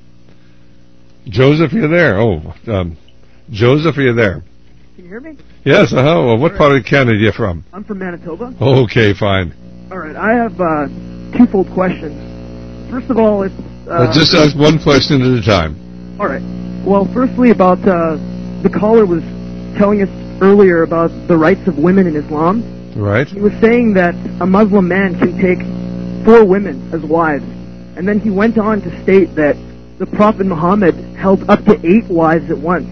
Joseph, you're there. Oh, um, Joseph, are you there? Can you hear me? Yes. Uh huh. Well, what part of Canada are you from? I'm from Manitoba. Okay, fine. All right, I have uh, twofold questions. First of all, it's uh, Uh, just ask one question at a time. all right. Well, firstly, about uh, the caller was telling us earlier about the rights of women in Islam. Right. He was saying that a Muslim man can take four women as wives, and then he went on to state that the Prophet Muhammad held up to eight wives at once.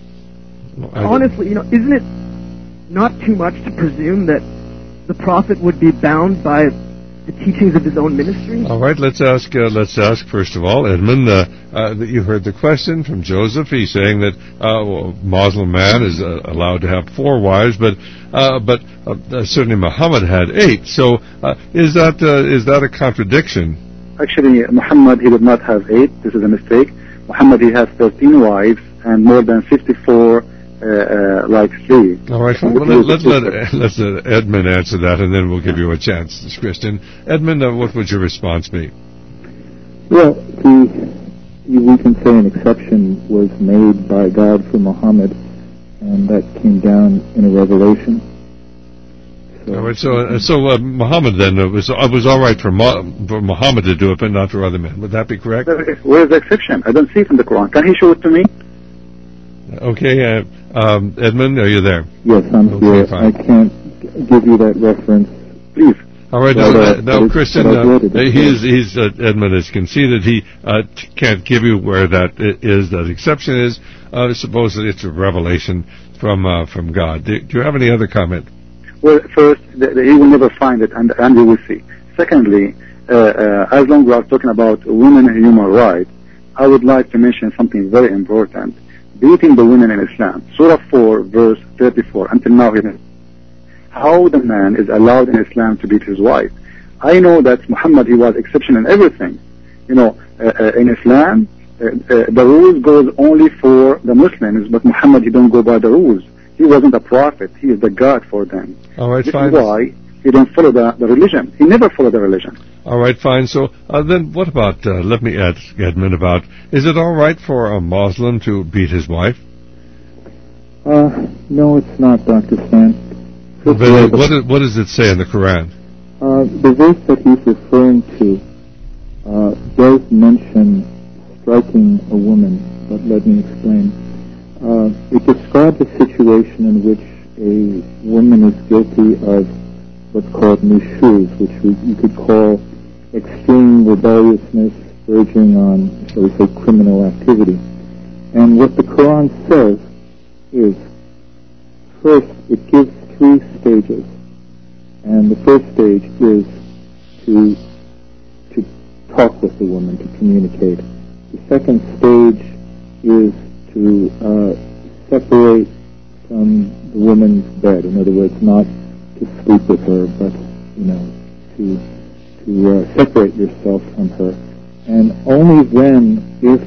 I- Honestly, you know, isn't it not too much to presume that the Prophet would be bound by the teachings of his own ministry? All right, let's ask. Uh, let's ask first of all, Edmund. Uh, uh, that you heard the question from Joseph. He's saying that uh, well, Muslim man is uh, allowed to have four wives, but uh, but uh, certainly Muhammad had eight. So uh, is that uh, is that a contradiction? Actually, Muhammad, he did not have eight. This is a mistake. Muhammad, he has thirteen wives and more than fifty-four, uh, uh, like three. All right, fine. Well, let, let, let, let's uh, Edmund answer that, and then we'll give you a chance, Christian. Edmund, uh, what would your response be? Well, the, we can say an exception was made by God for Muhammad, and that came down in a revelation. So, All right, so uh, so uh, Muhammad then uh, was uh, was all right for, Mu- for Muhammad to do it, but not for other men. Would that be correct? Where is the exception? I don't see it in the Quran. Can he show it to me? Okay, uh, um, Edmund, are you there? yes, I'm Okay, here. fine. I can't g- give you that reference. Please. All right, But, now, uh, now but Christian, but I uh, did it. he's, he's, uh, Edmund has conceded he uh, t- can't give you where that i- is, that exception is. Uh, supposedly it's a revelation from uh, from God. Do, do you have any other comment? Well, first, the, the, he will never find it, and, and we will see. Secondly, uh, uh, as long as we are talking about women and human rights, I would like to mention something very important. Beating the women in Islam. Surah four, verse thirty-four, until now, here, how the man is allowed in Islam to beat his wife. I know that Muhammad, he was exception in everything. You know, uh, uh, in Islam, uh, uh, the rules goes only for the Muslims, but Muhammad, he don't go by the rules. He wasn't a prophet. He is the God for them. All right, This fine. is why he didn't follow the, the religion. He never followed the religion. All right, fine. So uh, then what about, uh, let me ask Edmund about, is it all right for a Muslim to beat his wife? Uh, no, it's not, Doctor Stan. Well, First of all, then, the- what, is, what does it say in the Quran? Uh, the verse that he's referring to uh, does mention striking a woman, but let me explain. Uh, it describes a situation in which a woman is guilty of what's called nushuz, which we, you could call extreme rebelliousness verging on, shall we say, criminal activity. And what the Quran says is, first, it gives three stages. And the first stage is to to talk with the woman, to communicate. The second stage is to uh, separate from the woman's bed. In other words, not to sleep with her, but you know, to to uh, separate yourself from her. And only then, if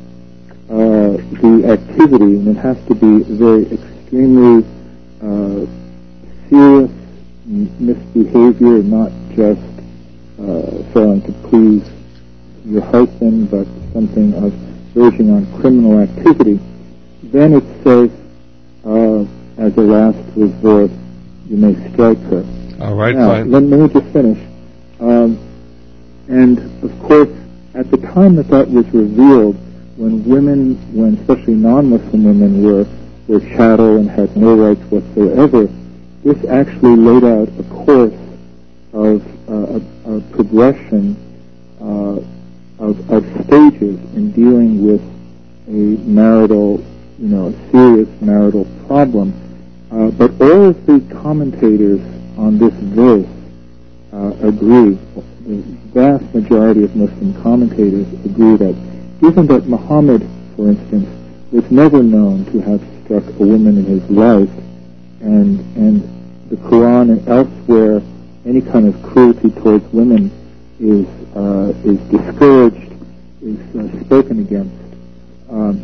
uh, the activity, and it has to be very extremely uh, serious misbehavior, not just uh, failing to please your husband, but something of verging on criminal activity, then it says, uh, as a last resort, you may strike her. All right, now, fine. Let, let me just finish. Um, and, of course, at the time that that was revealed, when women, when especially non-Muslim women were, were chattel and had no rights whatsoever, this actually laid out a course of uh, a, a progression uh, of, of stages in dealing with a marital, you know, a serious marital problem. Uh, but all of the commentators on this verse uh, agree, the vast majority of Muslim commentators agree that even that Muhammad, for instance, was never known to have struck a woman in his life, and and the Quran and elsewhere, any kind of cruelty towards women is uh, is discouraged, is uh, spoken against. Um,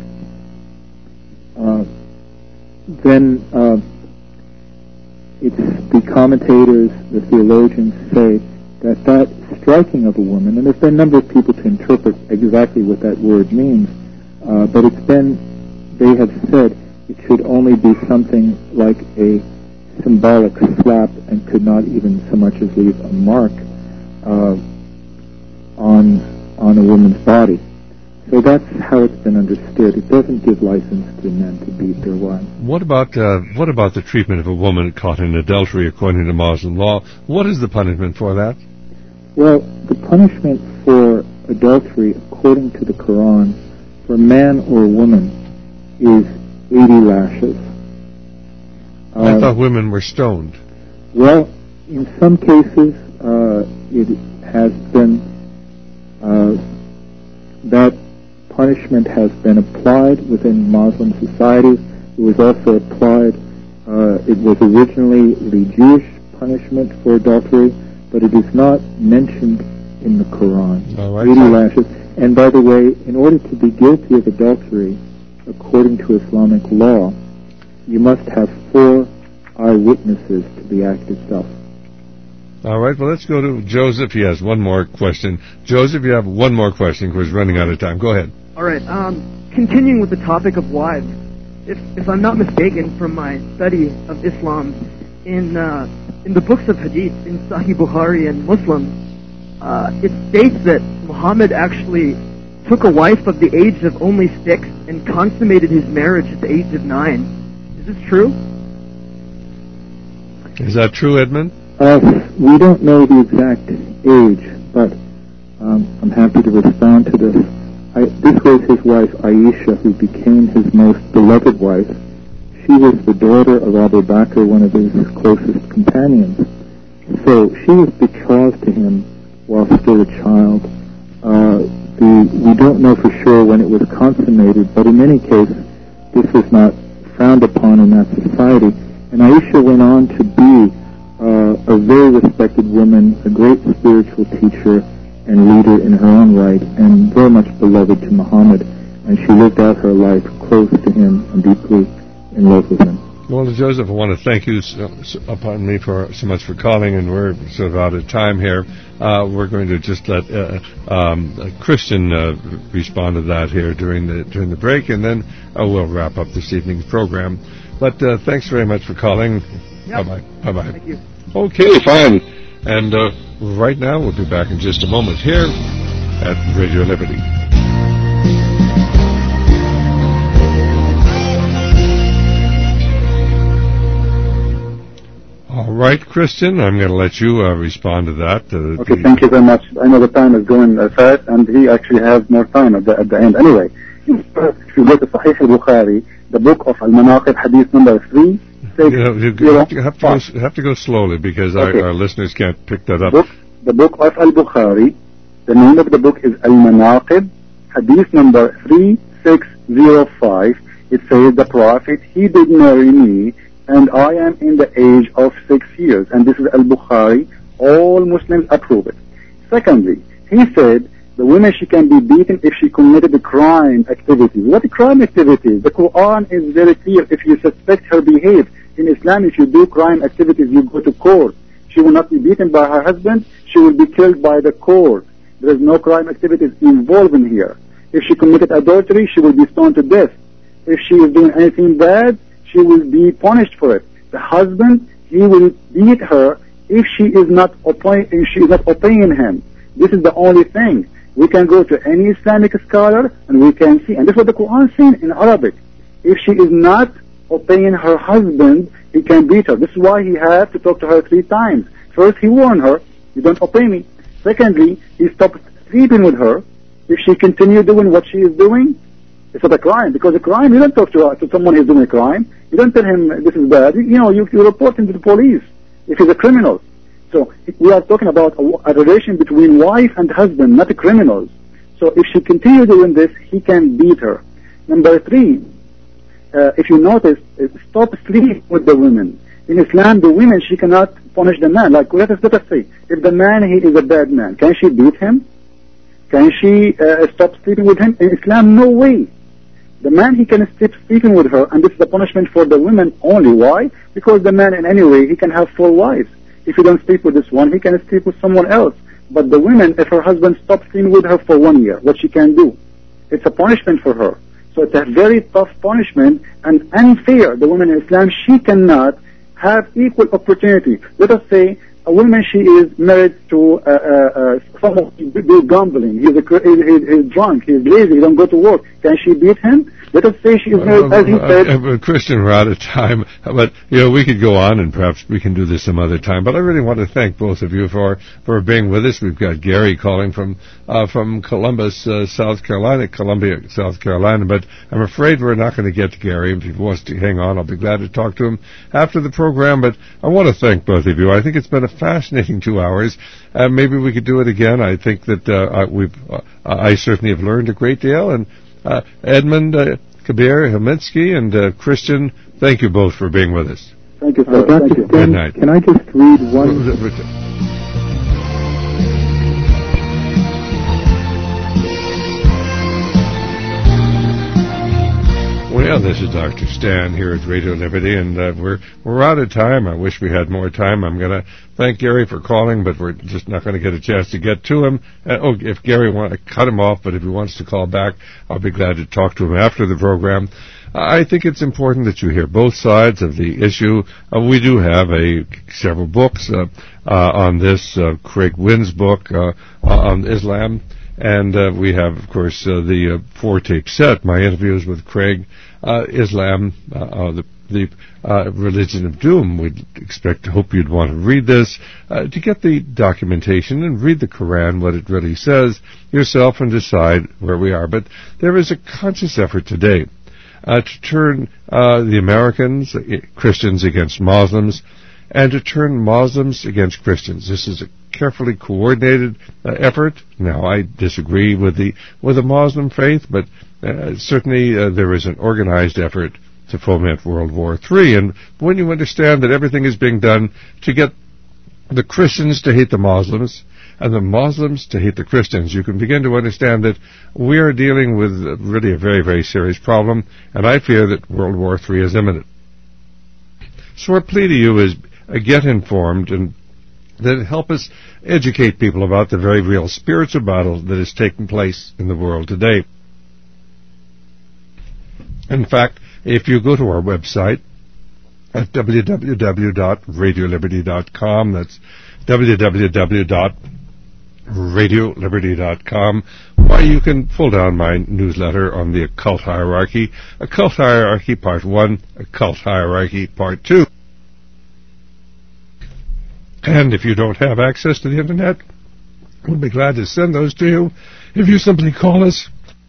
uh, then uh, it's the commentators, the theologians say that that striking of a woman, and there's been a number of people to interpret exactly what that word means, uh, but it's been, they have said it should only be something like a symbolic slap and could not even so much as leave a mark uh, on on a woman's body. So that's how it's been understood. It doesn't give license to men to beat their wives. What about uh, what about the treatment of a woman caught in adultery according to Muslim law? What is the punishment for that? Well, the punishment for adultery, according to the Quran, for a man or a woman, is eighty lashes. I Uh, thought women were stoned. Well, in some cases, uh, it has been, uh, that punishment has been applied within Muslim societies. It was also applied, uh, it was originally the Jewish punishment for adultery, but it is not mentioned in the Quran. All right. eighty lashes. And by the way, in order to be guilty of adultery, according to Islamic law, you must have four eyewitnesses to the act itself. All right, well, let's go to Joseph. He has one more question. Joseph, you have one more question because we're running out of time. Go ahead. All right. Um, continuing with the topic of wives, if if I'm not mistaken from my study of Islam, in uh, in the books of Hadith, in Sahih Bukhari and Muslim, uh, it states that Muhammad actually took a wife of the age of only six and consummated his marriage at the age of nine. Is this true? Is that true, Edmund? Uh, we don't know the exact age, but um, I'm happy to respond to this. I, this was his wife Aisha, who became his most beloved wife. She was the daughter of Abu Bakr, one of his closest companions. So she was betrothed to him while still a child. Uh, the, we don't know for sure when it was consummated, but in any case, this was not frowned upon in that society. And Aisha went on to be uh, a very respected woman, a great spiritual teacher and leader in her own right, and very much beloved to Muhammad. And she lived out her life close to him and deeply in love with him. Well, Joseph, I want to thank you so, so, upon me for so much for calling, and we're sort of out of time here. Uh, we're going to just let uh, um, Christian uh, respond to that here during the during the break, and then uh, we'll wrap up this evening's program. But uh, thanks very much for calling. Yep. Bye-bye. Bye-bye. Thank you. Okay, fine. And uh, right now, we'll be back in just a moment here at Radio Liberty. All right, Christian, I'm going to let you uh, respond to that. Uh, Okay, thank you very much. I know the time is going uh, fast, and he actually has more time at the, at the end. Anyway, if you go to Sahih al-Bukhari, the book of Al-Manaqib, hadith number three, six, you know, you zero, have, to, have, to go, have to go slowly because Okay. our, our listeners can't pick that up. book, the book of Al-Bukhari, the name of the book is Al-Manaqib, hadith number three six zero five. It says, the Prophet, he did marry me, and I am in the age of six years. And this is Al-Bukhari. All Muslims approve it. Secondly, he said, the woman, she can be beaten if she committed a crime activity. What crime activity? The Quran is very clear. If you suspect her behavior, in Islam, if you do crime activities, you go to court. She will not be beaten by her husband. She will be killed by the court. There is no crime activities involved in here. If she committed adultery, she will be stoned to death. If she is doing anything bad, she will be punished for it. The husband, he will beat her if she is not obeying, if she is not obeying him. This is the only thing. We can go to any Islamic scholar and we can see, and this is what the Quran says in Arabic. If she is not obeying her husband, he can beat her. This is why he had to talk to her three times. First, he warned her, you don't obey me. Secondly, he stopped sleeping with her. If she continued doing what she is doing, it's not a crime, because a crime, you don't talk to, to someone who's doing a crime. You don't tell him this is bad. You know, you, you report him to the police if he's a criminal. So we are talking about a, a relation between wife and husband, not a criminals. So if she continues doing this, he can beat her. Number three, uh, if you notice, uh, stop sleeping with the women. In Islam, the women, she cannot punish the man. Like, let us, let us say, if the man, he is a bad man, can she beat him? Can she uh, stop sleeping with him? In Islam, no way. The man, he can stop sleeping with her, and this is a punishment for the women only. Why? Because the man, in any way, he can have four wives. If he don't sleep with this one, he can sleep with someone else. But the woman, if her husband stops sleeping with her for one year, what she can do? It's a punishment for her. So it's a very tough punishment and unfair. The woman in Islam, she cannot have equal opportunity. Let us say a woman, she is married to uh, uh, uh, someone who do gambling. He's, a, he's, he's drunk. He's lazy. He don't go to work. Can she beat him? Let us say she is married, as he said. Uh, uh, Christian, we're out of time, but you know we could go on, and perhaps we can do this some other time. But I really want to thank both of you for, for being with us. We've got Gary calling from uh, from Columbus, uh, South Carolina, Columbia, South Carolina. But I'm afraid we're not going to get to Gary. If he wants to hang on, I'll be glad to talk to him after the program. But I want to thank both of you. I think it's been a fascinating two hours. Uh, maybe we could do it again. I think that uh, we've uh, I certainly have learned a great deal. And Uh, Edmund, uh, Kabir, Haminsky, and uh, Christian, thank you both for being with us. Thank you, sir. Uh, Doctor Thank you. Sten, Good night. can I just read one? Well, this is Doctor Stan here at Radio Liberty, and uh, we're we're out of time. I wish we had more time. I'm going to thank Gary for calling, but we're just not going to get a chance to get to him. Uh, oh, if Gary wants to cut him off, but if he wants to call back, I'll be glad to talk to him after the program. I think it's important that you hear both sides of the issue. Uh, we do have a several books uh, uh, on this. Uh, Craig Wynn's book uh, on Islam. And uh, we have, of course, uh, the uh, four-tape set, my interviews with Craig, uh, Islam, uh, uh, the, the uh, Religion of Doom. We'd expect, hope you'd want to read this uh, to get the documentation and read the Quran, what it really says, yourself, and decide where we are. But there is a conscious effort today uh, to turn uh, the Americans, uh, Christians against Muslims, and to turn Muslims against Christians. This is a carefully coordinated uh, effort. Now, I disagree with the with the Muslim faith, but uh, certainly uh, there is an organized effort to foment World War Three. And when you understand that everything is being done to get the Christians to hate the Muslims and the Muslims to hate the Christians, you can begin to understand that we are dealing with really a very, very serious problem, and I fear that World War Three is imminent. So our plea to you is uh, get informed and that help us educate people about the very real spiritual battle that is taking place in the world today. In fact, if you go to our website at w w w dot radio liberty dot com, that's w w w dot radio liberty dot com, why you can pull down my newsletter on the occult hierarchy, occult hierarchy part one, occult hierarchy part two. And if you don't have access to the Internet, we'll be glad to send those to you if you simply call us.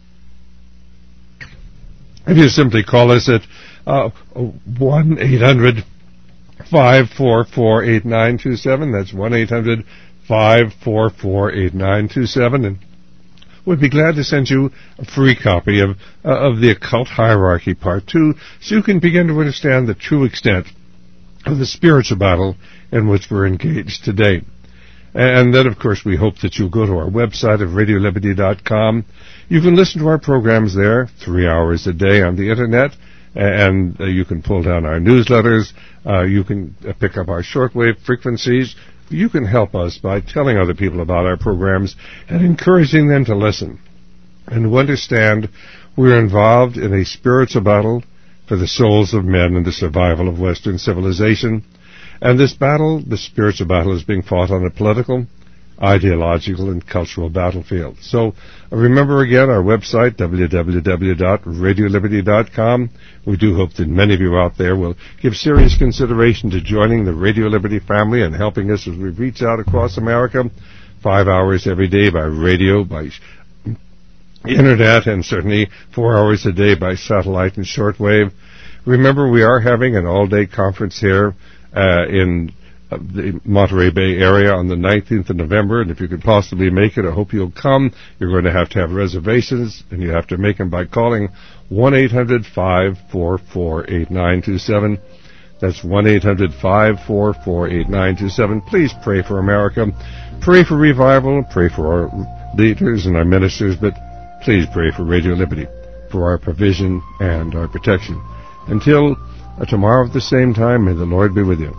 If you simply call us at uh, one eight hundred five four four eight nine two seven. That's one eight hundred five four four eight nine two seven. And we'd be glad to send you a free copy of, uh, of the Occult Hierarchy Part two so you can begin to understand the true extent of the spiritual battle in which we're engaged today. And then, of course, we hope that you'll go to our website of radio liberty dot com. You can listen to our programs there three hours a day on the Internet, and uh, you can pull down our newsletters. Uh, you can uh, pick up our shortwave frequencies. You can help us by telling other people about our programs and encouraging them to listen and to understand we're involved in a spiritual battle for the souls of men and the survival of Western civilization. And this battle, this spiritual battle, is being fought on a political, ideological, and cultural battlefield. So uh, remember again our website, w w w dot radio liberty dot com. We do hope that many of you out there will give serious consideration to joining the Radio Liberty family and helping us as we reach out across America, five hours every day by radio, by Internet, and certainly four hours a day by satellite and shortwave. Remember, we are having an all-day conference here uh, in uh, the Monterey Bay area on the nineteenth of November, and if you could possibly make it, I hope you'll come. You're going to have to have reservations, and you have to make them by calling one eight hundred five four four eight nine two seven. That's one eight hundred five four four eight nine two seven. Please pray for America. Pray for revival. Pray for our leaders and our ministers, but please pray for Radio Liberty, for our provision and our protection. Until uh, tomorrow at the same time, may the Lord be with you.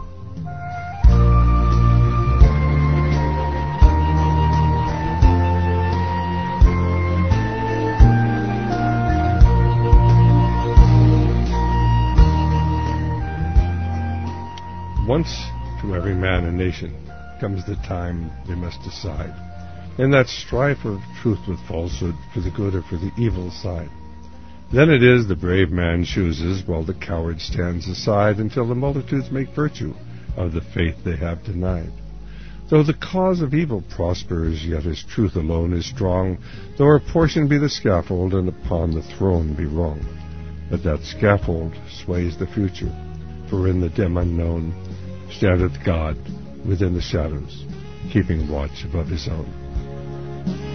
Once to every man and nation comes the time they must decide. In that strife of truth with falsehood, for the good or for the evil side. Then it is the brave man chooses, while the coward stands aside, until the multitudes make virtue of the faith they have denied. Though the cause of evil prospers, yet his truth alone is strong, though her portion be the scaffold, and upon the throne be wrong. But that scaffold sways the future, for in the dim unknown standeth God within the shadows, keeping watch above his own.